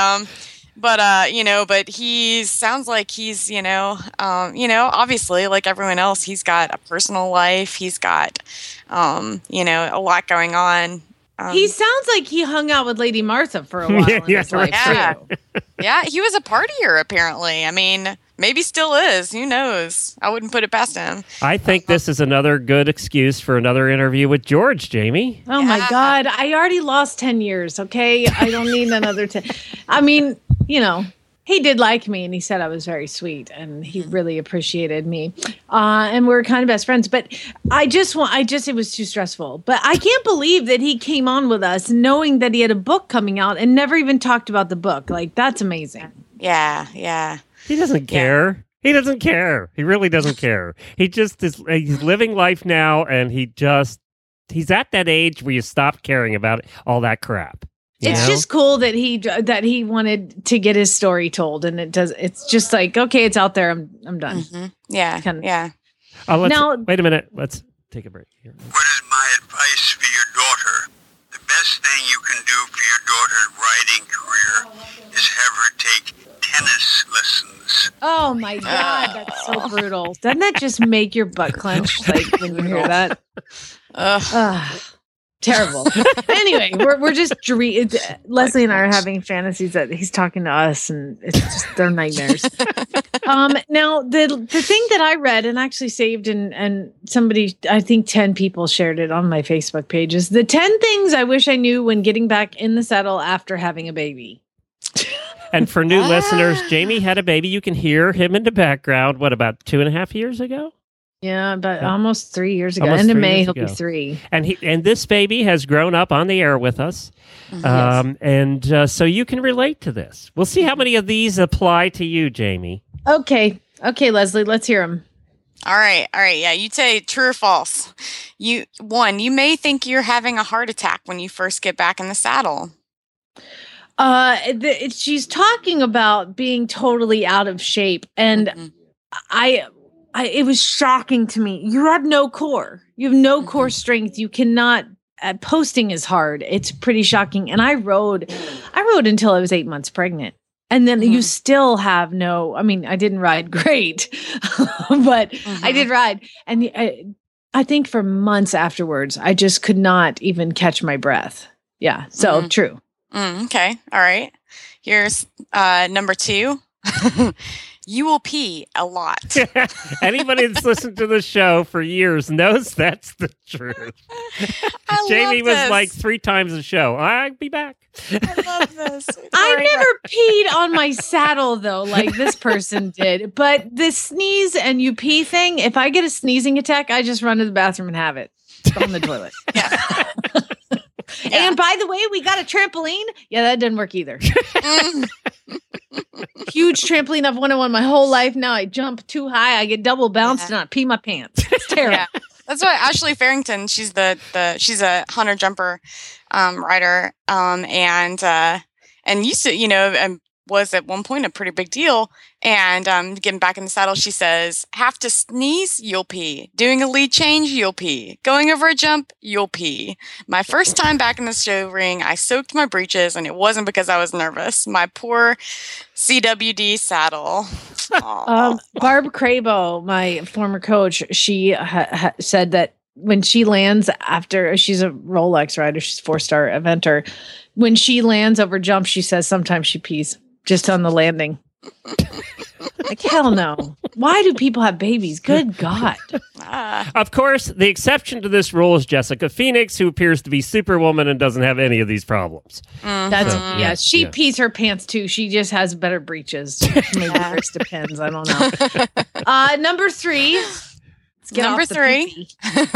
he sounds like he's, obviously like everyone else, he's got a personal life. He's got, a lot going on. He sounds like he hung out with Lady Martha for a while in his life, too. Yeah, he was a partier, apparently. I mean, maybe still is. Who knows? I wouldn't put it past him. I think this is another good excuse for another interview with George, Jamie. Oh, my God. I already lost 10 years, okay? I don't need another 10. I mean, he did like me, and he said I was very sweet, and he really appreciated me. And we're kind of best friends. But it was too stressful. But I can't believe that he came on with us knowing that he had a book coming out and never even talked about the book. Like, that's amazing. Yeah. He doesn't care. He doesn't care. He really doesn't care. He just is. He's living life now, and he's at that age where you stop caring about all that crap. It's just cool that he wanted to get his story told, and it's just like, okay, it's out there. I'm done. Mm-hmm. Yeah. Yeah. Now, wait a minute. Let's take a break here. What is my advice for your daughter? The best thing you can do for your daughter's riding career is have her take tennis lessons. Oh my God, that's so brutal. Doesn't that just make your butt clench? Like when you hear that? Terrible. Anyway, we're just Leslie and I are having fantasies that he's talking to us, and it's just they're nightmares. Now the thing that I read and actually saved, and somebody, I think 10 people shared it on my Facebook page, is the 10 things I wish I knew when getting back in the saddle after having a baby. And for new listeners, Jamie had a baby. You can hear him in the background. What, about 2.5 years ago? Yeah, but almost 3 years ago. End of May, he'll be 3. And this baby has grown up on the air with us. Yes. And so you can relate to this. We'll see how many of these apply to you, Jamie. Okay, Leslie, let's hear them. All right. Yeah, you say true or false. You may think you're having a heart attack when you first get back in the saddle. She's talking about being totally out of shape, and it was shocking to me. You have no core. You have no core strength. You cannot. Posting is hard. It's pretty shocking. And I rode until I was 8 months pregnant. And then you still have no, I mean, I didn't ride great, but I did ride. And I think for months afterwards, I just could not even catch my breath. Yeah. So true. Okay. All right. Here's number 2. You will pee a lot. Anybody that's listened to the show for years knows that's the truth. Jamie was like 3 times a show. I'll be back. I love this. I never peed on my saddle though, like this person did. But the sneeze and you pee thing, if I get a sneezing attack, I just run to the bathroom and have it on the toilet. Yeah. And by the way, we got a trampoline. Yeah, that didn't work either. Huge trampoline. I've wanted one my whole life. Now I jump too high. I get double bounced and I pee my pants. It's terrible. Yeah. That's why Ashley Farrington, she's she's a hunter jumper rider, and used to, and was at one point a pretty big deal. And getting back in the saddle, she says, have to sneeze, you'll pee. Doing a lead change, you'll pee. Going over a jump, you'll pee. My first time back in the show ring, I soaked my breeches, and it wasn't because I was nervous. My poor CWD saddle. Barb Crabo, my former coach, she said that when she lands after, she's a Rolex rider, she's a 4-star eventer. When she lands over jumps, she says sometimes she pees just on the landing. Like, hell no. Why do people have babies? Good God. Of course, the exception to this rule is Jessica Phoenix, who appears to be Superwoman and doesn't have any of these problems. She pees her pants too. She just has better breeches. Maybe hers depends. I don't know. Number 3. Number 3.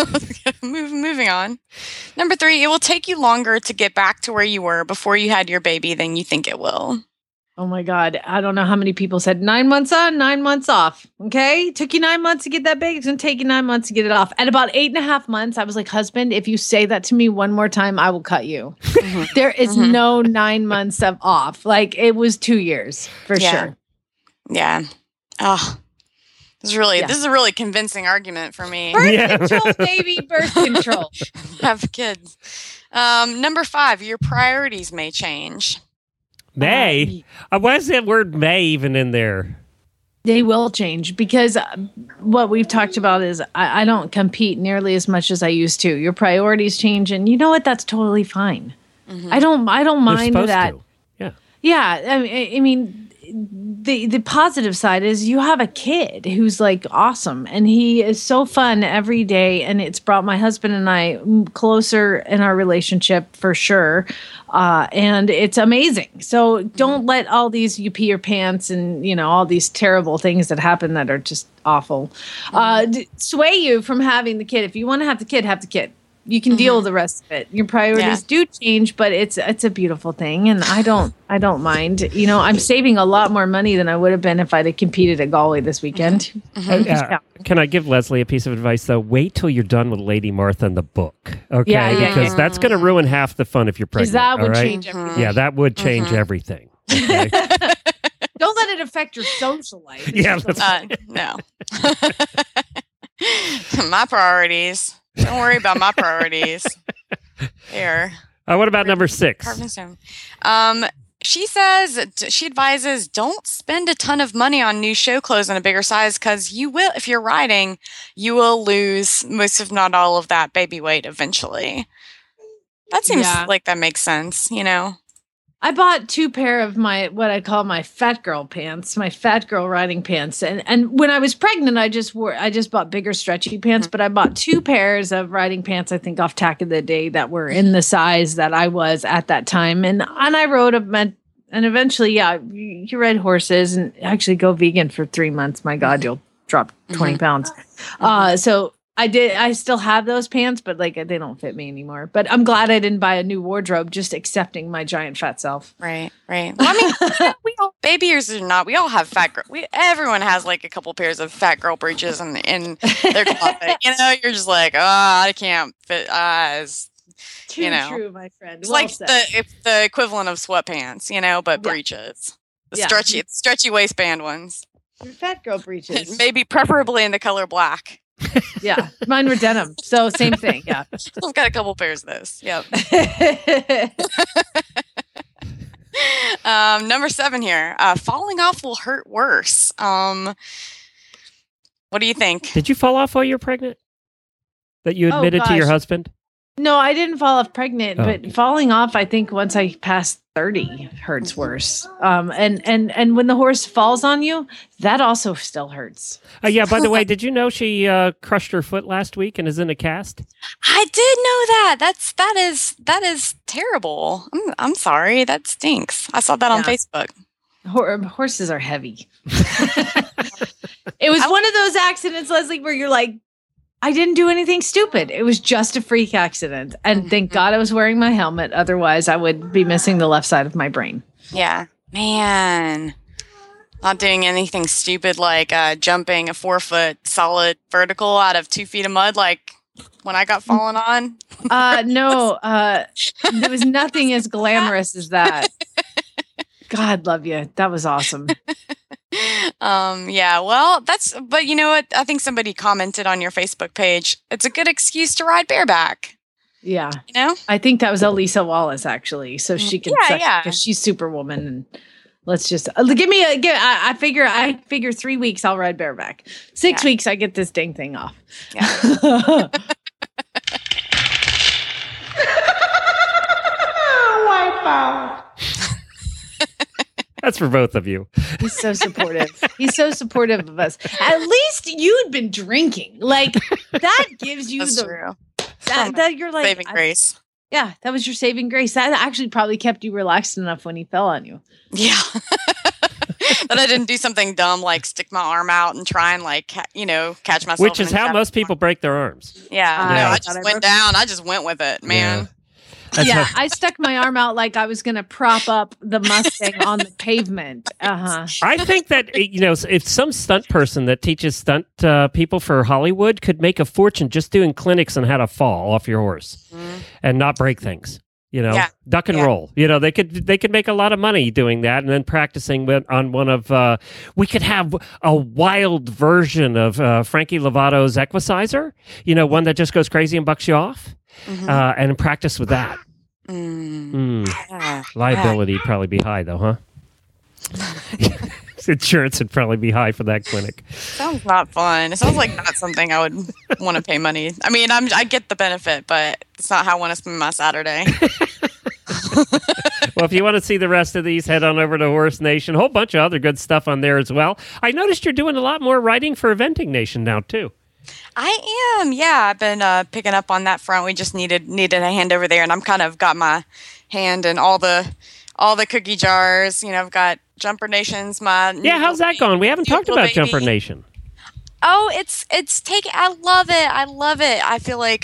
Moving on. Number 3, it will take you longer to get back to where you were before you had your baby than you think it will. Oh my God. I don't know how many people said 9 months on, 9 months off. Okay. Took you 9 months to get that baby. It's going to take you 9 months to get it off. At about 8.5 months, I was like, husband, if you say that to me one more time, I will cut you. There is no 9 months of off. Like, it was 2 years for sure. Yeah. Oh, this is a really convincing argument for me. Birth control, baby. Birth control. Have kids. Number 5, your priorities may change. May? Why is that word may even in there? They will change because what we've talked about is I don't compete nearly as much as I used to. Your priorities change, and you know what? That's totally fine. I don't mind that. Yeah. Yeah. I mean, the positive side is you have a kid who's like awesome, and he is so fun every day, and it's brought my husband and I closer in our relationship for sure. And it's amazing. So don't let all these, you pee your pants and, all these terrible things that happen that are just awful, sway you from having the kid. If you want to have the kid, have the kid. You can deal with the rest of it. Your priorities do change, but it's a beautiful thing. And I don't mind. I'm saving a lot more money than I would have been if I'd have competed at Galway this weekend. Can I give Leslie a piece of advice, though? Wait till you're done with Lady Martha and the book, okay? Because that's going to ruin half the fun if you're pregnant. That would change everything. Yeah, that would change everything. Okay? Don't let it affect your social life. No. My priorities. Don't worry about my priorities. There. What about number 6? She says, she advises, don't spend a ton of money on new show clothes in a bigger size because you will, if you're riding, you will lose most, if not all, of that baby weight eventually. That seems like that makes sense, I bought 2 pair of what I call my fat girl pants, my fat girl riding pants. And when I was pregnant, I just bought bigger stretchy pants, but I bought 2 pairs of riding pants, I think off Tack of the Day, that were in the size that I was at that time. And I rode them, and eventually, you ride horses and actually go vegan for 3 months. My God, you'll drop 20 pounds. So I still have those pants, but they don't fit me anymore. But I'm glad I didn't buy a new wardrobe, just accepting my giant fat self. Right. Well, I mean, we all, baby ears or not, we all have fat girl. Everyone has a couple pairs of fat girl breeches in their closet. You're just like, I can't fit. It's true, my friend. It's it's the equivalent of sweatpants, but breeches, the stretchy waistband ones. Your fat girl breeches. Maybe preferably in the color black. Yeah, mine were denim, so same thing. Yeah, I've got a couple pairs of those. Yep. Number 7 here. Falling off will hurt worse. What do you think? Did you fall off while you were pregnant? That you admitted to your husband? No, I didn't fall off pregnant, but okay. falling off, I think once I passed 30 hurts worse. And when the horse falls on you, that also still hurts. Yeah, by the way, did you know she crushed her foot last week and is in a cast? I did know that. That is terrible. I'm sorry. That stinks. I saw that on Facebook. Horses are heavy. It was one of those accidents, Leslie, where you're like, I didn't do anything stupid. It was just a freak accident. And thank God I was wearing my helmet. Otherwise, I would be missing the left side of my brain. Yeah. Man. Not doing anything stupid like jumping a 4-foot solid vertical out of 2 feet of mud like when I got fallen on. No. There was nothing as glamorous as that. God love you. That was awesome. Yeah, well, but you know what? I think somebody commented on your Facebook page. It's a good excuse to ride bareback. Yeah. You know? I think that was Elisa Wallace, actually. So she can, because she's Superwoman. And let's just I figure 3 weeks I'll ride bareback. 6 weeks I get this dang thing off. Yeah. Wipe out. That's for both of you. He's so supportive. He's so supportive of us. At least you'd been drinking. Like that gives you that you're like saving grace. Yeah, that was your saving grace. That actually probably kept you relaxed enough when he fell on you. Yeah. That I didn't do something dumb like stick my arm out and try and catch myself. Which is how most people break their arms. Yeah. I just went down. I just went with it, man. Yeah, I stuck my arm out like I was going to prop up the Mustang on the pavement. I think that, if some stunt person that teaches stunt people for Hollywood could make a fortune just doing clinics on how to fall off your horse and not break things. Duck and roll. They could make a lot of money doing that and then practicing on one of. We could have a wild version of Frankie Lovato's Equicizer. One that just goes crazy and bucks you off, and practice with that. Liability would probably be high, though, huh? Insurance would probably be high for that clinic. Sounds not fun. It sounds like not something I would want to pay money. I mean, I get the benefit, but it's not how I want to spend my Saturday. Well, if you want to see the rest of these, head on over to Horse Nation. A whole bunch of other good stuff on there as well. I noticed you're doing a lot more writing for Eventing Nation now, too. I am, yeah. I've been picking up on that front. We just needed a hand over there, and I'm kind of got my hand in all the cookie jars. I've got Jumper Nation's how's that going? We haven't talked about Jumper Nation. Oh, it's I love it. I love it. I feel like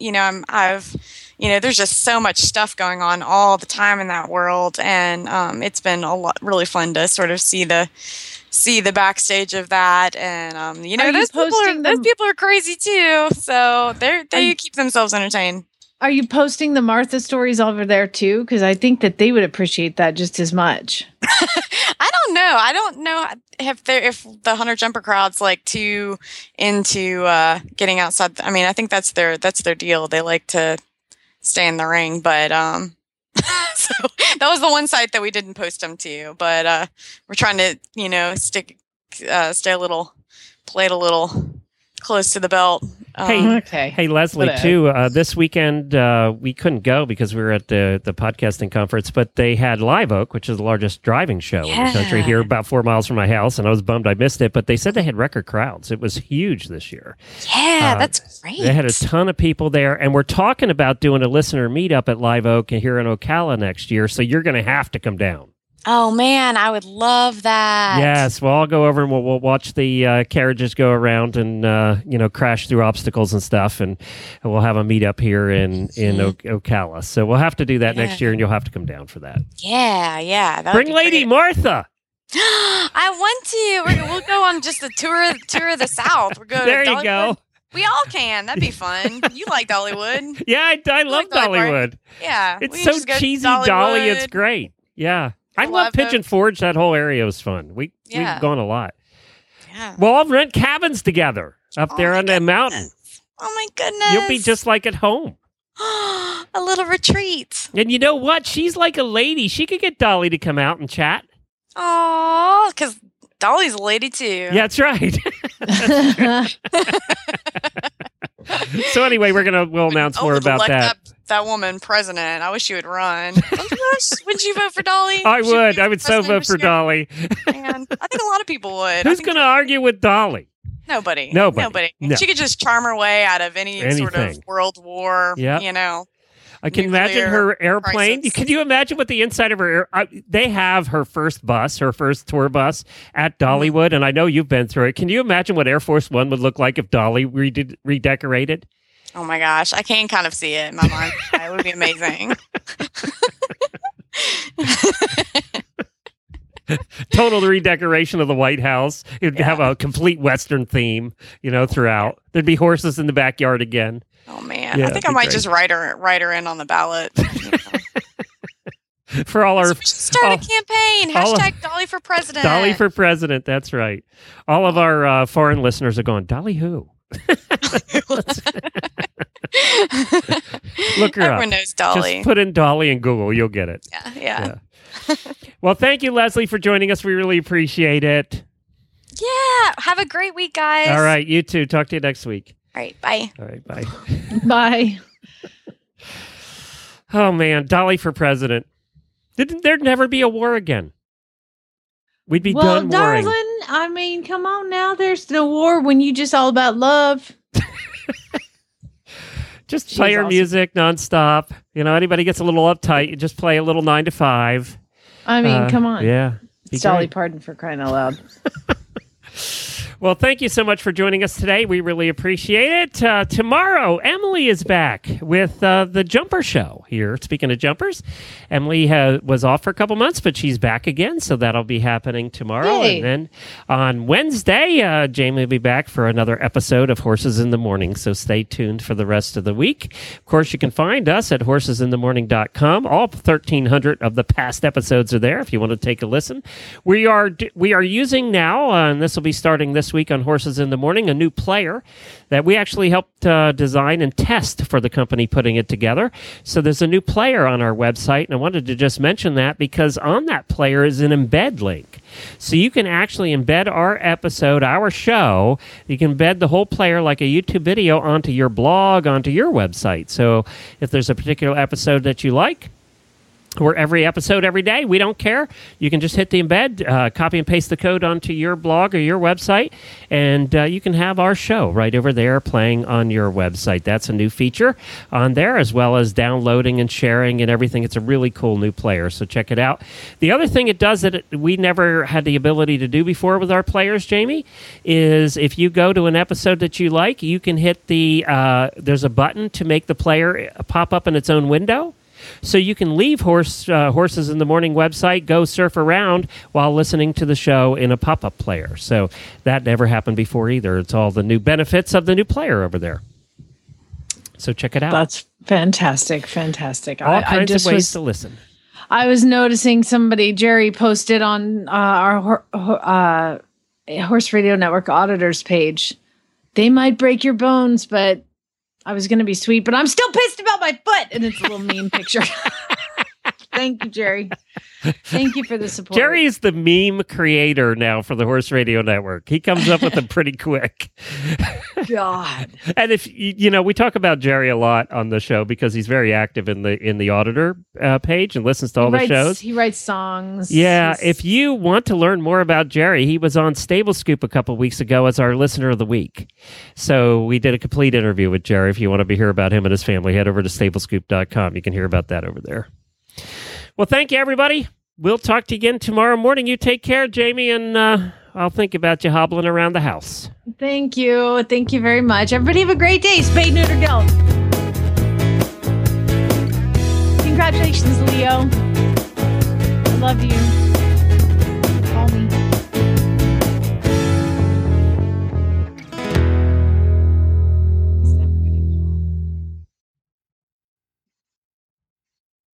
there's just so much stuff going on all the time in that world, and it's been really fun to sort of see the backstage of that, and those people are crazy too, so they keep themselves entertained. Are you posting the Martha stories over there too? Because I think that they would appreciate that just as much. I don't know if the Hunter Jumper crowd's like too into getting outside. I mean, I think that's their deal. They like to stay in the ring, but so that was the one site that we didn't post them to. But we're trying to play a little close to the belt. Hey, Leslie, too. This weekend we couldn't go because we were at the podcasting conference, but they had Live Oak, which is the largest driving show in the country, here about 4 miles from my house, and I was bummed I missed it. But they said they had record crowds. It was huge this year. Yeah, that's great. They had a ton of people there, and we're talking about doing a listener meetup at Live Oak here in Ocala next year. So you're going to have to come down. Oh, man, I would love that. Yes, well, I'll go over and we'll watch the carriages go around and, crash through obstacles and stuff, and we'll have a meetup here in Ocala. So we'll have to do that next year, and you'll have to come down for that. Yeah. Bring Lady Martha. I want to. We'll go on just a tour of the South. We're going there to you go. We all can. That'd be fun. You like Dollywood. Yeah, I love Dollywood. Yeah. It's so cheesy, Dolly. It's great. Yeah. I love Pigeon Forge. That whole area was fun. We've gone a lot. Yeah. We'll all rent cabins together up there on the mountain. Oh my goodness. You'll be just like at home. A little retreat. And you know what? She's like a lady. She could get Dolly to come out and chat. Oh, because Dolly's a lady too. Yeah, that's right. So anyway, we'll announce more about that. That woman president. I wish she would run. Would you vote for Dolly? I would. I would so vote for Dolly. Man, I think a lot of people would. Who's going to argue with Dolly? Nobody. Nobody. No. She could just charm her way out of any sort of world war, you know. I can imagine her airplane. crisis. Can you imagine what the inside of her they have her first tour bus at Dollywood, and I know you've been through it. Can you imagine what Air Force One would look like if Dolly redecorated? Oh my gosh, I can kind of see it in my mind. It would be amazing. Total redecoration of the White House. It would have a complete Western theme, throughout. There'd be horses in the backyard again. Oh man, I think I might just write her in on the ballot. For all our we should start a campaign. Hashtag Dolly for president. Dolly for president. That's right. All of our foreign listeners are going, Dolly who? Look her up. Everyone knows Dolly. Just put in Dolly in Google. You'll get it. Yeah. Well, thank you, Leslie, for joining us. We really appreciate it. Yeah. Have a great week, guys. All right. You too. Talk to you next week. All right. Bye. All right. Bye. Bye. Oh, man. Dolly for president. There'd never be a war again. We'd be done warring. Darling, I mean, come on now. There's no war when you just all about love. Just play your music nonstop. Anybody gets a little uptight, you just play a little 9 to 5. I mean, come on. Yeah. It's Dolly Parton, for crying out loud. Well, thank you so much for joining us today. We really appreciate it. Tomorrow, Emily is back with the Jumper Show here. Speaking of jumpers, Emily was off for a couple months, but she's back again, so that'll be happening tomorrow. Yay. And then on Wednesday, Jamie will be back for another episode of Horses in the Morning, so stay tuned for the rest of the week. Of course, you can find us at horsesinthemorning.com. All 1,300 of the past episodes are there if you want to take a listen. We are using now, and this will be starting this week on Horses in the Morning, a new player that we actually helped design and test for the company putting it together. So there's a new player on our website, and I wanted to just mention that because on that player is an embed link. So you can actually embed our episode, our show. You can embed the whole player like a YouTube video onto your blog, onto your website. So if there's a particular episode that you like, or every episode every day, we don't care. You can just hit the embed, copy and paste the code onto your blog or your website, and you can have our show right over there playing on your website. That's a new feature on there, as well as downloading and sharing and everything. It's a really cool new player, so check it out. The other thing it does that we never had the ability to do before with our players, Jamie, is if you go to an episode that you like, you can hit there's a button to make the player pop up in its own window. So you can leave Horses in the Morning website, go surf around while listening to the show in a pop-up player. So that never happened before either. It's all the new benefits of the new player over there. So check it out. That's fantastic. Fantastic. All kinds of ways to listen. I was noticing Jerry posted on our Horse Radio Network auditors page. They might break your bones, but I was going to be sweet, but I'm still pissed about my foot. And it's a little meme picture. Thank you, Jerry. Thank you for the support. Jerry is the meme creator now for the Horse Radio Network. He comes up with them pretty quick. God. And if we talk about Jerry a lot on the show because he's very active in the auditor page and listens to all the shows. He writes songs. Yeah. If you want to learn more about Jerry, he was on Stable Scoop a couple weeks ago as our listener of the week. So we did a complete interview with Jerry. If you want to hear about him and his family, head over to stablescoop.com. You can hear about that over there. Well, thank you, everybody. We'll talk to you again tomorrow morning. You take care, Jamie, and I'll think about you hobbling around the house. Thank you. Thank you very much. Everybody have a great day. Spade, neuter, geld. Congratulations, Leo. I love you.